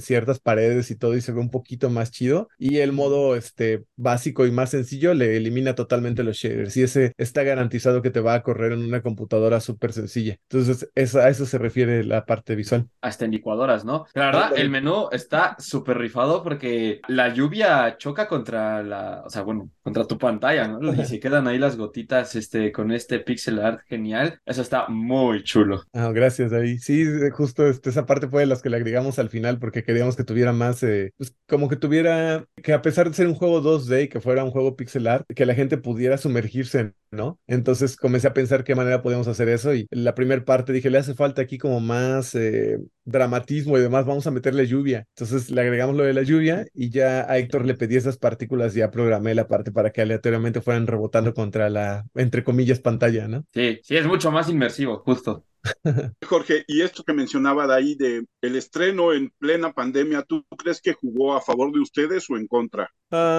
ciertas paredes y todo y se ve un poquito más chido. Y el modo básico y más sencillo le elimina totalmente los shaders y ese está garantizado que te va a correr en una computadora súper sencilla. Entonces, a eso se refiere la parte visual. Hasta en licuadoras, ¿no? La verdad, el Ándale. menú está súper rifado porque la lluvia choca contra o sea, bueno, contra tu pantalla, ¿no? Y se quedan ahí las gotitas, con este pixel art genial. Eso está muy chulo. Ah, gracias, David. Sí, justo esa parte fue de las que le agregamos al final porque queríamos que tuviera más, pues como que tuviera, que a pesar de ser un juego 2D y que fuera un juego pixel art, que la gente pudiera sumergirse, ¿no? Entonces comencé a pensar qué manera podíamos hacer eso y la primera parte dije, le hace falta aquí como más dramatismo y demás, vamos a meterle lluvia. Entonces le agregamos lo de la lluvia y ya a Héctor le pedí esas partículas, ya programé la parte para que aleatoriamente fueran rebotando contra la, entre comillas, pantalla, ¿no? Sí, sí, es mucho más inmersivo, justo. Jorge, y esto que mencionaba de ahí de el estreno en plena pandemia, ¿tú crees que jugó a favor de ustedes o en contra?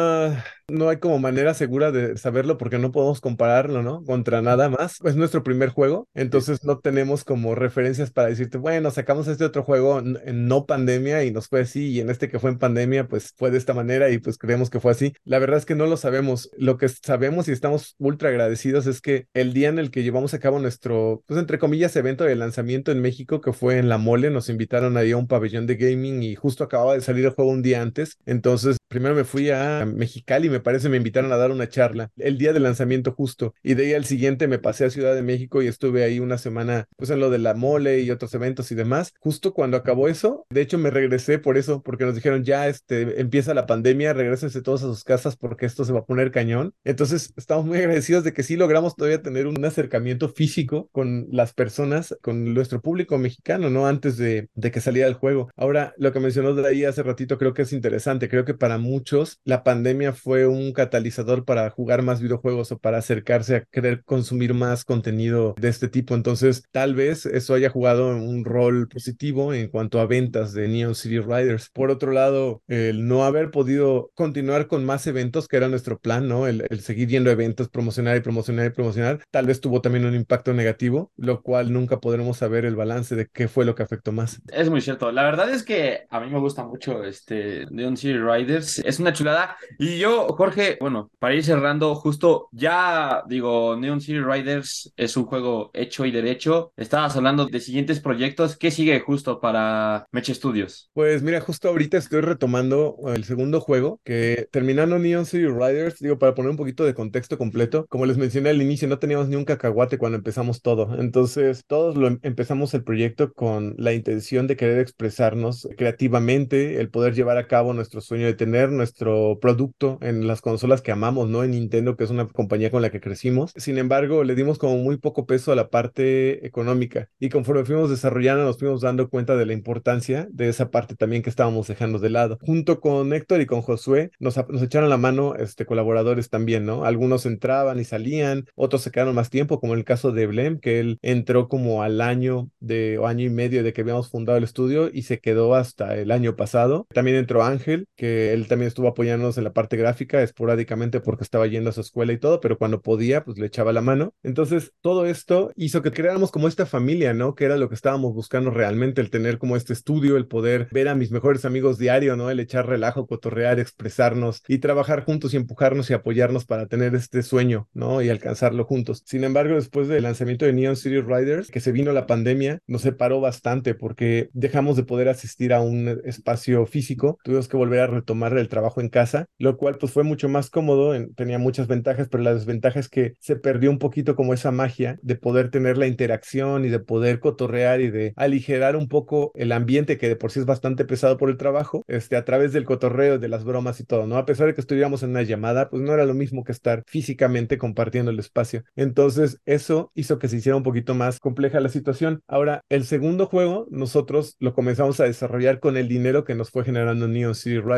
No hay como manera segura de saberlo porque no podemos compararlo, ¿no? Contra nada más. Es nuestro primer juego, Sí. entonces no tenemos como referencias para decirte, bueno, sacamos este otro juego en no pandemia y nos fue así, y en este que fue en pandemia, pues fue de esta manera y pues creemos que fue así. La verdad es que no lo sabemos. Lo que sabemos y estamos ultra agradecidos es que el día en el que llevamos a cabo nuestro, pues entre comillas, evento de lanzamiento en México, que fue en La Mole, nos invitaron ahí a un pabellón de gaming y justo acababa de salir el juego un día antes. Entonces, primero me fui a Mexicali, me parece, me invitaron a dar una charla el día del lanzamiento justo. Y de ahí al siguiente me pasé a Ciudad de México y estuve ahí una semana, pues en lo de La Mole y otros eventos y demás. Justo cuando acabó eso, de hecho me regresé por eso, porque nos dijeron ya, empieza la pandemia, regresense todos a sus casas porque esto se va a poner cañón. Entonces, estamos muy agradecidos de que sí logramos todavía tener un acercamiento físico con las personas, con nuestro público mexicano, ¿no? Antes de que saliera el juego. Ahora, lo que mencionó de ahí hace ratito creo que es interesante. Creo que para muchos la pandemia fue un catalizador para jugar más videojuegos o para acercarse a querer consumir más contenido de este tipo. Entonces, tal vez eso haya jugado un rol positivo en cuanto a ventas de Neon City Riders. Por otro lado, el no haber podido continuar con más eventos, que era nuestro plan, ¿no? El seguir yendo a eventos, promocionar y promocionar y promocionar, tal vez tuvo también un impacto negativo, lo cual nunca podremos saber el balance de qué fue lo que afectó más. Es muy cierto. La verdad es que a mí me gusta mucho Neon City Riders. Es una chulada. Y yo, Jorge, bueno, para ir cerrando, justo ya digo, Neon City Riders es un juego hecho y derecho. Estabas hablando de siguientes proyectos. ¿Qué sigue justo para Mecha Studios? Pues mira, justo ahorita estoy retomando el segundo juego, que terminando Neon City Riders, digo, para poner un poquito de contexto completo, como les mencioné al inicio, no teníamos ni un cacahuate cuando empezamos todo. Entonces, todos empezamos el proyecto con la intención de querer expresarnos creativamente, el poder llevar a cabo nuestro sueño de tener nuestro producto en las consolas que amamos, ¿no? En Nintendo, que es una compañía con la que crecimos. Sin embargo, le dimos como muy poco peso a la parte económica y conforme fuimos desarrollando, nos fuimos dando cuenta de la importancia de esa parte también que estábamos dejando de lado. Junto con Héctor y con Josué, nos echaron la mano colaboradores también, ¿no? Algunos entraban y salían, otros se quedaron más tiempo, como en el caso de Blem, que él entró como al año o año y medio de que habíamos fundado el estudio y se quedó hasta el año pasado. También entró Ángel, que él también estuvo apoyándonos en la parte gráfica esporádicamente porque estaba yendo a su escuela y todo, pero cuando podía, pues le echaba la mano. Entonces, todo esto hizo que creáramos como esta familia, ¿no? Que era lo que estábamos buscando realmente, el tener como este estudio, el poder ver a mis mejores amigos diario, ¿no? El echar relajo, cotorrear, expresarnos y trabajar juntos y empujarnos y apoyarnos para tener este sueño, ¿no? Y alcanzarlo juntos. Sin embargo, después del lanzamiento de Neon City Riders, que se vino la pandemia, nos separó bastante porque dejamos de poder asistir a un espacio físico, tuvimos que volver a retomar el trabajo en casa, lo cual pues fue mucho más cómodo, tenía muchas ventajas, pero la desventaja es que se perdió un poquito como esa magia de poder tener la interacción y de poder cotorrear y de aligerar un poco el ambiente que de por sí es bastante pesado por el trabajo, a través del cotorreo, de las bromas y todo, ¿no? A pesar de que estuviéramos en una llamada, pues no era lo mismo que estar físicamente compartiendo el espacio. Entonces, eso hizo que se hiciera un poquito más compleja la situación. Ahora, el segundo juego, nosotros lo comenzamos a desarrollar con el dinero que nos fue generando Neon City Riders.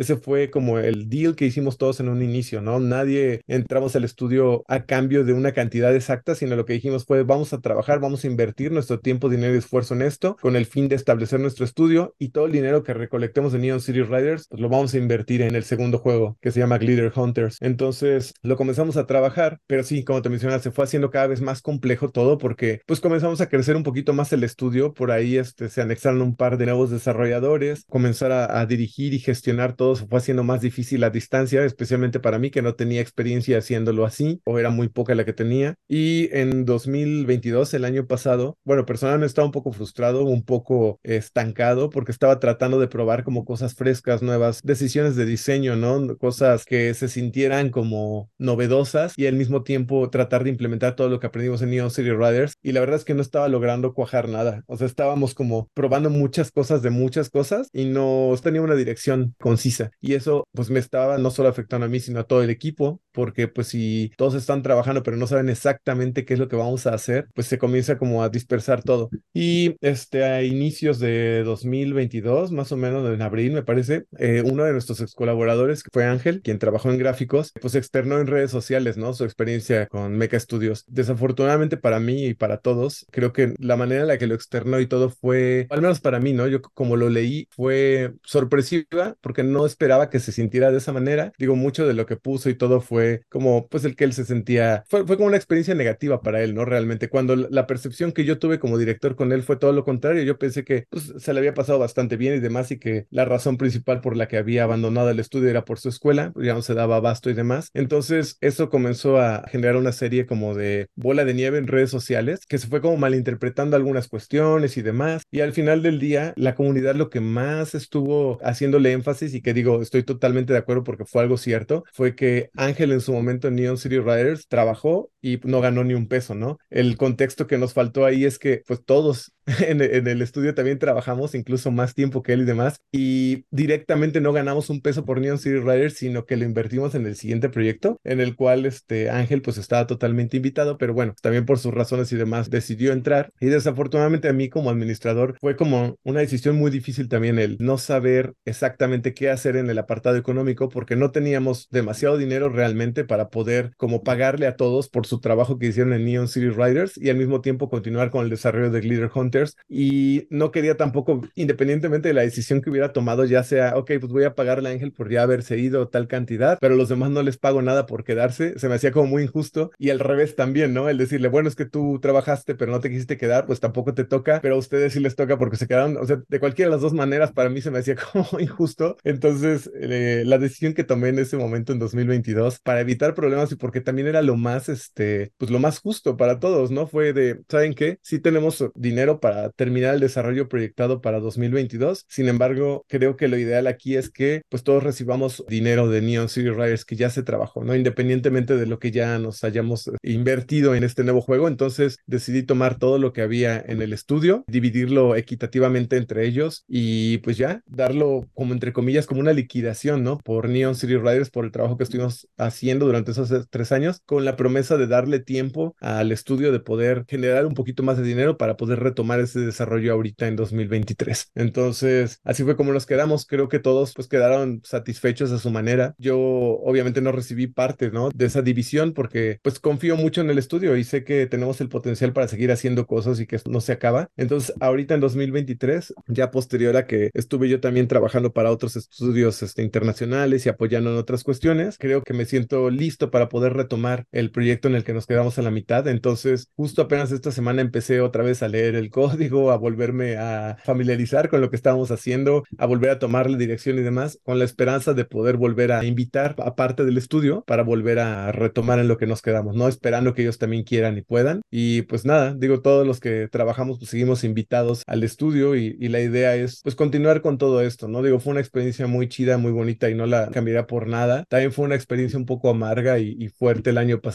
ese fue como el deal que hicimos todos en un inicio, ¿no? Nadie entramos al estudio a cambio de una cantidad exacta, sino lo que dijimos fue, vamos a trabajar, vamos a invertir nuestro tiempo, dinero y esfuerzo en esto, con el fin de establecer nuestro estudio, y todo el dinero que recolectemos de Neon City Riders, pues lo vamos a invertir en el segundo juego, que se llama Glitter Hunters. Entonces, lo comenzamos a trabajar, pero sí, como te mencionas, se fue haciendo cada vez más complejo todo, porque pues comenzamos a crecer un poquito más el estudio, por ahí se anexaron un par de nuevos desarrolladores, comenzar a dirigir y gestionar todo se fue haciendo más difícil a distancia, especialmente para mí que no tenía experiencia haciéndolo así, o era muy poca la que tenía. Y en 2022, el año pasado, bueno, personalmente estaba un poco frustrado, un poco estancado, porque estaba tratando de probar como cosas frescas, nuevas, decisiones de diseño, ¿no? Cosas que se sintieran como novedosas y al mismo tiempo tratar de implementar todo lo que aprendimos en Neon City Riders. Y la verdad es que no estaba logrando cuajar nada. O sea, estábamos como probando muchas cosas de muchas cosas y no tenía una dirección concisa. Y eso pues me estaba no solo afectando a mí, sino a todo el equipo, porque pues si todos están trabajando pero no saben exactamente qué es lo que vamos a hacer, pues se comienza como a dispersar todo. Y a inicios de 2022, más o menos en abril me parece, uno de nuestros ex colaboradores, que fue Ángel, quien trabajó en gráficos, pues externó en redes sociales, ¿no? Su experiencia con Mecha Studios. Desafortunadamente para mí y para todos, creo que la manera en la que lo externó y todo fue, al menos para mí, ¿no? Yo como lo leí, fue sorpresiva porque no esperaba que se sintiera de esa manera. Digo, mucho de lo que puso y todo fue como, pues el que él se sentía, fue como una experiencia negativa para él, ¿no? Realmente, cuando la percepción que yo tuve como director con él fue todo lo contrario. Yo pensé que pues, se le había pasado bastante bien y demás, y que la razón principal por la que había abandonado el estudio era por su escuela, ya no se daba abasto y demás. Entonces, eso comenzó a generar una serie como de bola de nieve en redes sociales, que se fue como malinterpretando algunas cuestiones y demás. Y al final del día, la comunidad lo que más estuvo haciéndole énfasis, y que digo, estoy totalmente de acuerdo porque fue algo cierto, fue que Ángel en su momento en Neon City Riders trabajó y no ganó ni un peso, ¿no? El contexto que nos faltó ahí es que pues todos en el estudio también trabajamos incluso más tiempo que él y demás, y directamente no ganamos un peso por Neon City Riders, sino que lo invertimos en el siguiente proyecto, en el cual Ángel pues estaba totalmente invitado, pero bueno, también por sus razones y demás decidió entrar, y desafortunadamente a mí como administrador fue como una decisión muy difícil también el no saber exactamente qué hacer en el apartado económico, porque no teníamos demasiado dinero realmente para poder como pagarle a todos por su trabajo que hicieron en Neon City Riders y al mismo tiempo continuar con el desarrollo de Glitter Hunters. Y no quería tampoco, independientemente de la decisión que hubiera tomado, ya sea, ok, pues voy a pagarle a Ángel por ya haberse ido tal cantidad, pero los demás no les pago nada por quedarse, se me hacía como muy injusto. Y al revés también, ¿no? El decirle, bueno, es que tú trabajaste pero no te quisiste quedar, pues tampoco te toca, pero a ustedes sí les toca porque se quedaron. O sea, de cualquiera de las dos maneras para mí se me hacía como injusto. Entonces, la decisión que tomé en ese momento en 2022 para evitar problemas y porque también era lo más, pues lo más justo para todos, ¿no? Fue de, ¿saben qué? Sí tenemos dinero para terminar el desarrollo proyectado para 2022. Sin embargo, creo que lo ideal aquí es que pues todos recibamos dinero de Neon City Riders que ya se trabajó, ¿no? Independientemente de lo que ya nos hayamos invertido en este nuevo juego. Entonces decidí tomar todo lo que había en el estudio, dividirlo equitativamente entre ellos y pues ya darlo como entre comillas como una liquidación, ¿no? Por Neon City Riders, por el trabajo que estuvimos haciendo durante esos 3 años, con la promesa de darle tiempo al estudio de poder generar un poquito más de dinero para poder retomar ese desarrollo ahorita en 2023. Entonces, así fue como nos quedamos. Creo que todos pues quedaron satisfechos a su manera. Yo obviamente no recibí parte, ¿no? De esa división porque pues confío mucho en el estudio y sé que tenemos el potencial para seguir haciendo cosas y que esto no se acaba. Entonces, ahorita en 2023, ya posterior a que estuve yo también trabajando para otros estudios internacionales y apoyando en otras cuestiones, creo que me siento listo para poder retomar el proyecto en el que nos quedamos a la mitad. Entonces, justo apenas esta semana empecé otra vez a leer el código, a volverme a familiarizar con lo que estábamos haciendo, a volver a tomarle dirección y demás, con la esperanza de poder volver a invitar a parte del estudio para volver a retomar en lo que nos quedamos, ¿no? Esperando que ellos también quieran y puedan. Y pues nada, digo, todos los que trabajamos pues seguimos invitados al estudio y la idea es pues continuar con todo esto, ¿no? Digo, fue una experiencia muy chida, muy bonita y no la cambiaría por nada. También fue una experiencia un poco amarga y fuerte el año pasado de acuerdo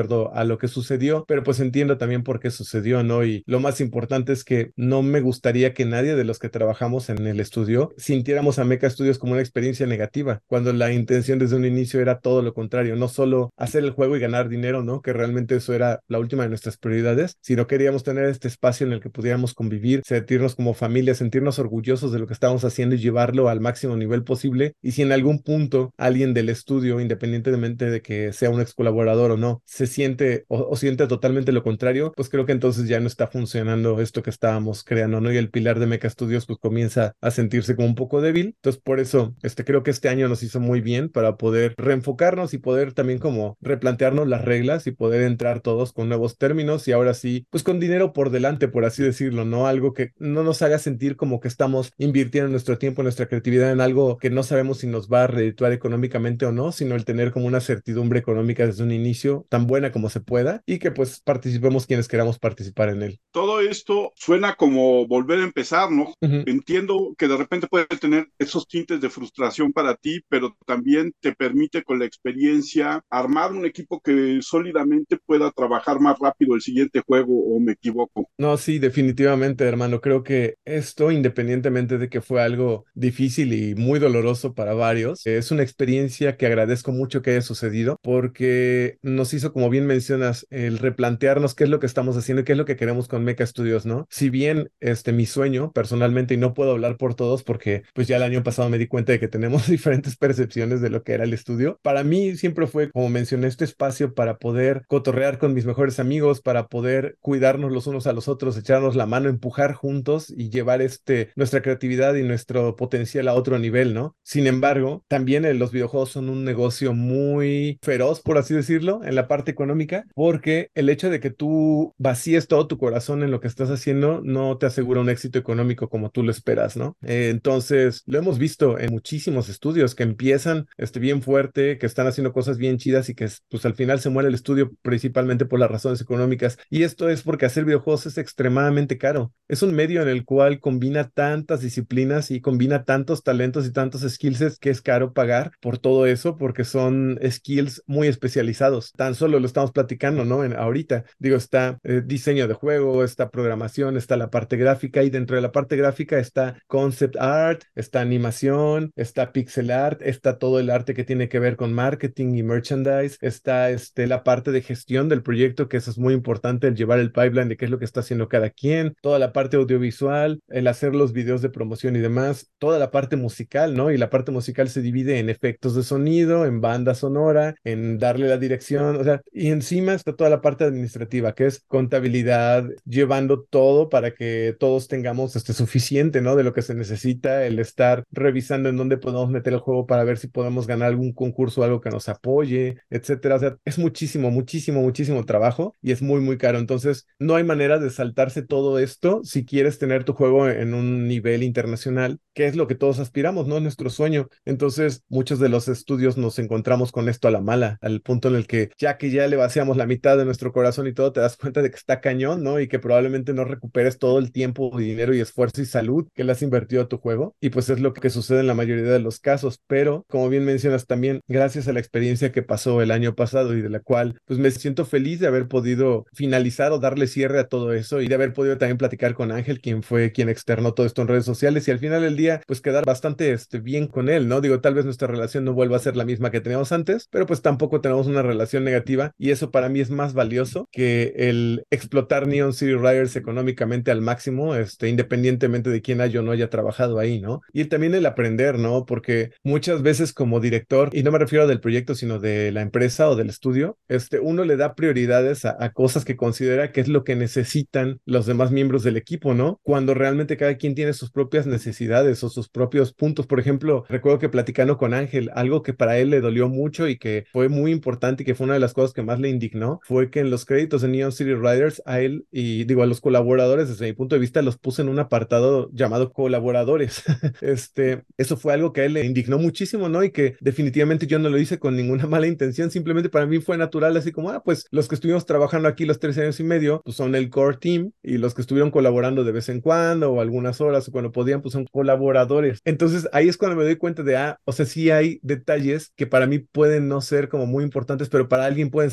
acuerdo a lo que sucedió, pero pues entiendo también por qué sucedió, ¿no? Y lo más importante es que no me gustaría que nadie de los que trabajamos en el estudio sintiéramos a Mecha Studios como una experiencia negativa, cuando la intención desde un inicio era todo lo contrario, no solo hacer el juego y ganar dinero, ¿no? Que realmente eso era la última de nuestras prioridades, sino queríamos tener este espacio en el que pudiéramos convivir, sentirnos como familia, sentirnos orgullosos de lo que estábamos haciendo y llevarlo al máximo nivel posible. Y si en algún punto alguien del estudio, independientemente de que sea un ex colaborador o no, se siente o siente totalmente lo contrario, pues creo que entonces ya no está funcionando esto que estábamos creando, ¿no? Y el pilar de Mecha Studios pues comienza a sentirse como un poco débil. Entonces por eso creo que este año nos hizo muy bien para poder reenfocarnos y poder también como replantearnos las reglas y poder entrar todos con nuevos términos y ahora sí, pues con dinero por delante, por así decirlo, ¿no? Algo que no nos haga sentir como que estamos invirtiendo nuestro tiempo, nuestra creatividad en algo que no sabemos si nos va a redituar económicamente o no, sino el tener como una certidumbre económica desde un inicio tan buena como se pueda y que pues participemos quienes queramos participar en él. Todo esto suena como volver a empezar, ¿no? Ujú. Entiendo que de repente puede tener esos tintes de frustración para ti, pero también te permite con la experiencia armar un equipo que sólidamente pueda trabajar más rápido el siguiente juego, ¿o me equivoco? No, sí, definitivamente, hermano. Creo que esto, independientemente de que fue algo difícil y muy doloroso para varios, es una experiencia que agradezco mucho que haya sucedido porque nos hizo, como bien mencionas, el replantearnos qué es lo que estamos haciendo y qué es lo que queremos con Mecha Studios, ¿no? Si bien mi sueño personalmente, y no puedo hablar por todos porque pues ya el año pasado me di cuenta de que tenemos diferentes percepciones de lo que era el estudio, para mí siempre fue, como mencioné, este espacio para poder cotorrear con mis mejores amigos, para poder cuidarnos los unos a los otros, echarnos la mano, empujar juntos y llevar nuestra creatividad y nuestro potencial a otro nivel, ¿no? Sin embargo, también los videojuegos son un negocio muy feroz, por así decirlo, en la parte económica, porque el hecho de que tú vacíes todo tu corazón en lo que estás haciendo no te asegura un éxito económico como tú lo esperas, ¿no? Entonces, lo hemos visto en muchísimos estudios que empiezan bien fuerte, que están haciendo cosas bien chidas y que pues al final se muere el estudio principalmente por las razones económicas. Y esto es porque hacer videojuegos es extremadamente caro. Es un medio en el cual combina tantas disciplinas y combina tantos talentos y tantos skills que es caro pagar por todo eso porque son skills muy especializados. Tan solo lo estamos platicando, ¿no? Ahorita, digo, está diseño de juego, está programación, está la parte gráfica y dentro de la parte gráfica está concept art, está animación, está pixel art, está todo el arte que tiene que ver con marketing y merchandise, está la parte de gestión del proyecto, que eso es muy importante, el llevar el pipeline de qué es lo que está haciendo cada quien, toda la parte audiovisual, el hacer los videos de promoción y demás, toda la parte musical, ¿no? Y la parte musical se divide en efectos de sonido, en banda sonora, en darle la dirección, o sea, y encima está toda la parte administrativa, que es contabilidad, llevando todo para que todos tengamos suficiente, ¿no? De lo que se necesita, el estar revisando en dónde podemos meter el juego para ver si podemos ganar algún concurso o algo que nos apoye, etcétera. O sea, es muchísimo, muchísimo, muchísimo trabajo y es muy, muy caro. Entonces, no hay manera de saltarse todo esto si quieres tener tu juego en un nivel internacional, que es lo que todos aspiramos, ¿no? Nuestro sueño. Entonces, muchos de los estudios nos encontramos con esto a la mala, al punto en el que ya le vaciamos la mitad de nuestro corazón y todo, te das cuenta de que está cañón, ¿no? Y que probablemente no recuperes todo el tiempo, dinero y esfuerzo y salud que le has invertido a tu juego. Y pues es lo que sucede en la mayoría de los casos. Pero, como bien mencionas también, gracias a la experiencia que pasó el año pasado y de la cual pues me siento feliz de haber podido finalizar o darle cierre a todo eso y de haber podido también platicar con Ángel, quien fue quien externó todo esto en redes sociales y al final del día pues quedar bastante bien con él, ¿no? Digo, tal vez nuestra relación no vuelva a ser la misma que teníamos antes, pero pues tampoco tenemos una relación negativa y eso para mí es más valioso que el explotar Neon City Riders económicamente al máximo, independientemente de quién haya o no haya trabajado ahí, ¿no? Y también el aprender, ¿no? Porque muchas veces como director, y no me refiero del proyecto, sino de la empresa o del estudio, uno le da prioridades a cosas que considera que es lo que necesitan los demás miembros del equipo, ¿no? Cuando realmente cada quien tiene sus propias necesidades o sus propios puntos. Por ejemplo, recuerdo que platicando con Ángel, algo que para él le dolió mucho y que fue muy importante y que fue una de las cosas que más le indignó, fue que en los créditos de Neon City Riders a él y digo a los colaboradores, desde mi punto de vista, los puse en un apartado llamado colaboradores. Eso fue algo que a él le indignó muchísimo, ¿no? Y que definitivamente yo no lo hice con ninguna mala intención, simplemente para mí fue natural, así como, pues los que estuvimos trabajando aquí los 3 años y medio, pues son el core team y los que estuvieron colaborando de vez en cuando o algunas horas o cuando podían, pues son colaboradores. Entonces ahí es cuando me doy cuenta de, o sea, sí hay detalles que para mí pueden no ser como muy importantes, pero para alguien pueden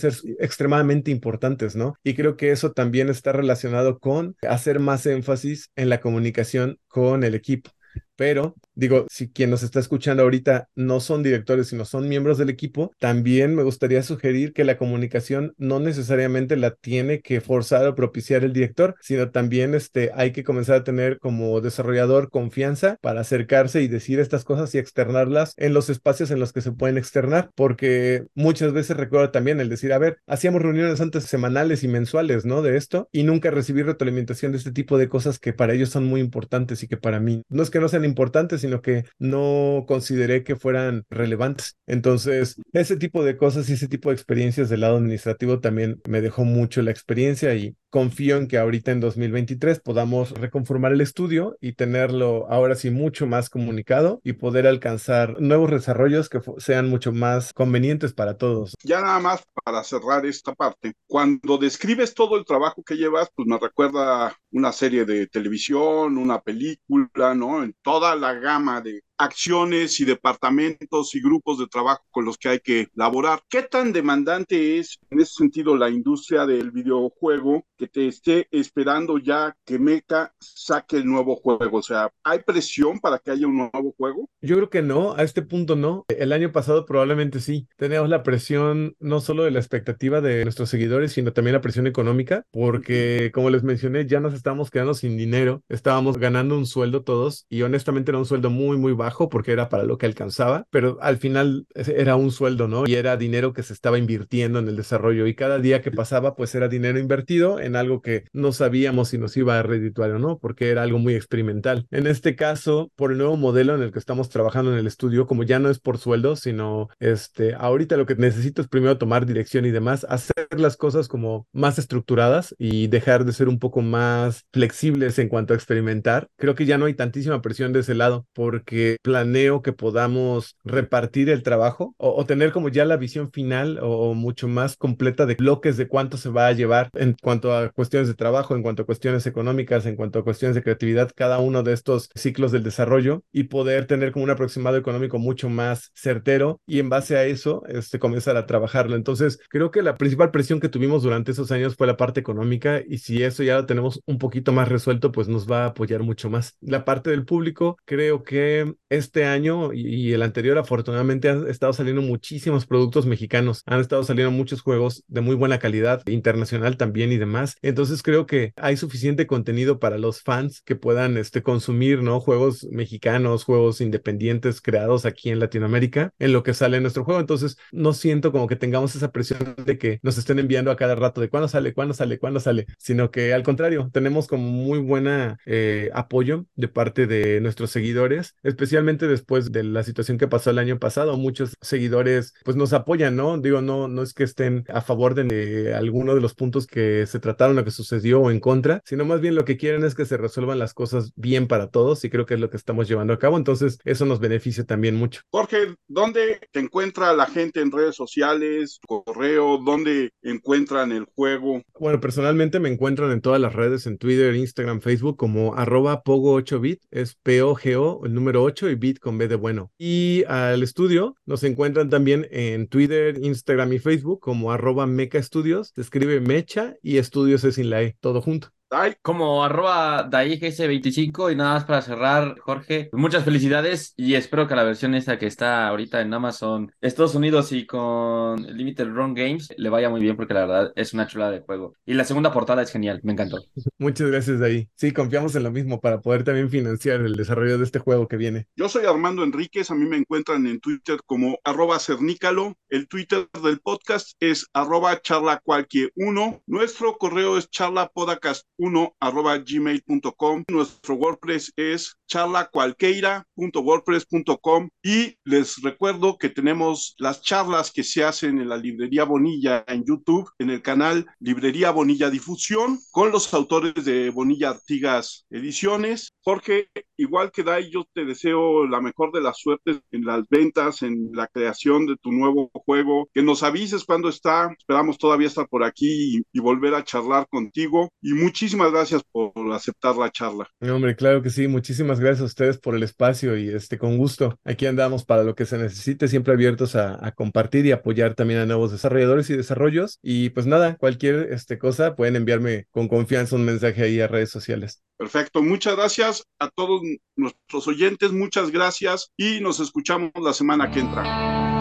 ser extremadamente importantes, ¿no? Y creo que eso también está relacionado con hacer más énfasis en la comunicación con el equipo. Pero digo, si quien nos está escuchando ahorita no son directores, sino son miembros del equipo, también me gustaría sugerir que la comunicación no necesariamente la tiene que forzar o propiciar el director, sino también hay que comenzar a tener como desarrollador confianza para acercarse y decir estas cosas y externarlas en los espacios en los que se pueden externar, porque muchas veces recuerdo también el decir, a ver, hacíamos reuniones antes semanales y mensuales, ¿no? De esto, y nunca recibí retroalimentación de este tipo de cosas que para ellos son muy importantes y que para mí no es que no sean importantes, sino que no consideré que fueran relevantes. Entonces, ese tipo de cosas y ese tipo de experiencias del lado administrativo también me dejó mucho la experiencia y confío en que ahorita en 2023 podamos reconformar el estudio y tenerlo ahora sí mucho más comunicado y poder alcanzar nuevos desarrollos que sean mucho más convenientes para todos. Ya nada más para cerrar esta parte, cuando describes todo el trabajo que llevas, pues me recuerda una serie de televisión, una película, ¿no? En toda la gama de acciones y departamentos y grupos de trabajo con los que hay que laborar. ¿Qué tan demandante es en ese sentido la industria del videojuego que te esté esperando ya que Mecha saque el nuevo juego? O sea, ¿hay presión para que haya un nuevo juego? Yo creo que no, a este punto no. El año pasado probablemente sí. Teníamos la presión no solo de la expectativa de nuestros seguidores, sino también la presión económica, porque como les mencioné, ya nos estábamos quedando sin dinero, estábamos ganando un sueldo todos y honestamente era un sueldo muy, muy bajo porque era para lo que alcanzaba, pero al final era un sueldo, ¿no? Y era dinero que se estaba invirtiendo en el desarrollo y cada día que pasaba, pues era dinero invertido en algo que no sabíamos si nos iba a redituar o no, porque era algo muy experimental. En este caso, por el nuevo modelo en el que estamos trabajando en el estudio, como ya no es por sueldo, sino ahorita lo que necesito es primero tomar dirección y demás, hacer las cosas como más estructuradas y dejar de ser un poco más flexibles en cuanto a experimentar. Creo que ya no hay tantísima presión de ese lado porque planeo que podamos repartir el trabajo o tener como ya la visión final o mucho más completa de bloques de cuánto se va a llevar en cuanto a cuestiones de trabajo, en cuanto a cuestiones económicas, en cuanto a cuestiones de creatividad, cada uno de estos ciclos del desarrollo y poder tener como un aproximado económico mucho más certero y en base a eso comenzar a trabajarlo. Entonces, creo que la principal presión que tuvimos durante esos años fue la parte económica y si eso ya lo tenemos un poquito más resuelto, pues nos va a apoyar mucho más. La parte del público, creo que este año y el anterior, afortunadamente, han estado saliendo muchísimos productos mexicanos, han estado saliendo muchos juegos de muy buena calidad, internacional también y demás. Entonces, creo que hay suficiente contenido para los fans que puedan consumir, ¿no? Juegos mexicanos, juegos independientes creados aquí en Latinoamérica, en lo que sale en nuestro juego. Entonces, no siento como que tengamos esa presión de que nos estén enviando a cada rato de cuándo sale, cuándo sale, cuándo sale, sino que al contrario, tenemos como muy buena apoyo de parte de nuestros seguidores, especialmente después de la situación que pasó el año pasado. Muchos seguidores pues nos apoyan, ¿no? Digo, no es que estén a favor de alguno de los puntos que se trataron o que sucedió o en contra, sino más bien lo que quieren es que se resuelvan las cosas bien para todos y creo que es lo que estamos llevando a cabo. Entonces, eso nos beneficia también mucho. Jorge, ¿dónde te encuentra la gente en redes sociales, correo? ¿Dónde encuentran el juego? Bueno, personalmente me encuentran en todas las redes, en Twitter, Instagram, Facebook, como @pogo8bit, es POGO, el número 8 y bit con B de bueno. Y al estudio nos encuentran también en Twitter, Instagram y Facebook como @mecastudios, se escribe Mecha y estudios es sin la E, todo junto. Ay, Como @DaiGS25 y nada más para cerrar, Jorge, muchas felicidades y espero que la versión esta que está ahorita en Amazon Estados Unidos y con Limited Run Games le vaya muy bien porque la verdad es una chula de juego. Y la segunda portada es genial, me encantó. Muchas gracias de ahí. Sí, confiamos en lo mismo para poder también financiar el desarrollo de este juego que viene. yo soy Armando Enríquez, a mí me encuentran en Twitter como @cernícalo, el Twitter del podcast es @charlacualquier1, nuestro correo es charlapodcast1@gmail.com, nuestro WordPress es charlacualqueira.wordpress.com y les recuerdo que tenemos las charlas que se hacen en la Librería Bonilla en YouTube, en el canal Librería Bonilla Difusión, con los autores de Bonilla Artigas Ediciones. Jorge, igual que Dai, yo te deseo la mejor de las suertes en las ventas, en la creación de tu nuevo juego, que nos avises cuándo está, esperamos todavía estar por aquí y volver a charlar contigo y muchísimas gracias por aceptar la charla. Hombre, claro que sí, muchísimas gracias a ustedes por el espacio y con gusto. Aquí andamos para lo que se necesite, siempre abiertos a compartir y apoyar también a nuevos desarrolladores y desarrollos. Y pues nada, cualquier cosa, pueden enviarme con confianza un mensaje ahí a redes sociales. Perfecto, muchas gracias a todos nuestros oyentes, muchas gracias y nos escuchamos la semana que entra.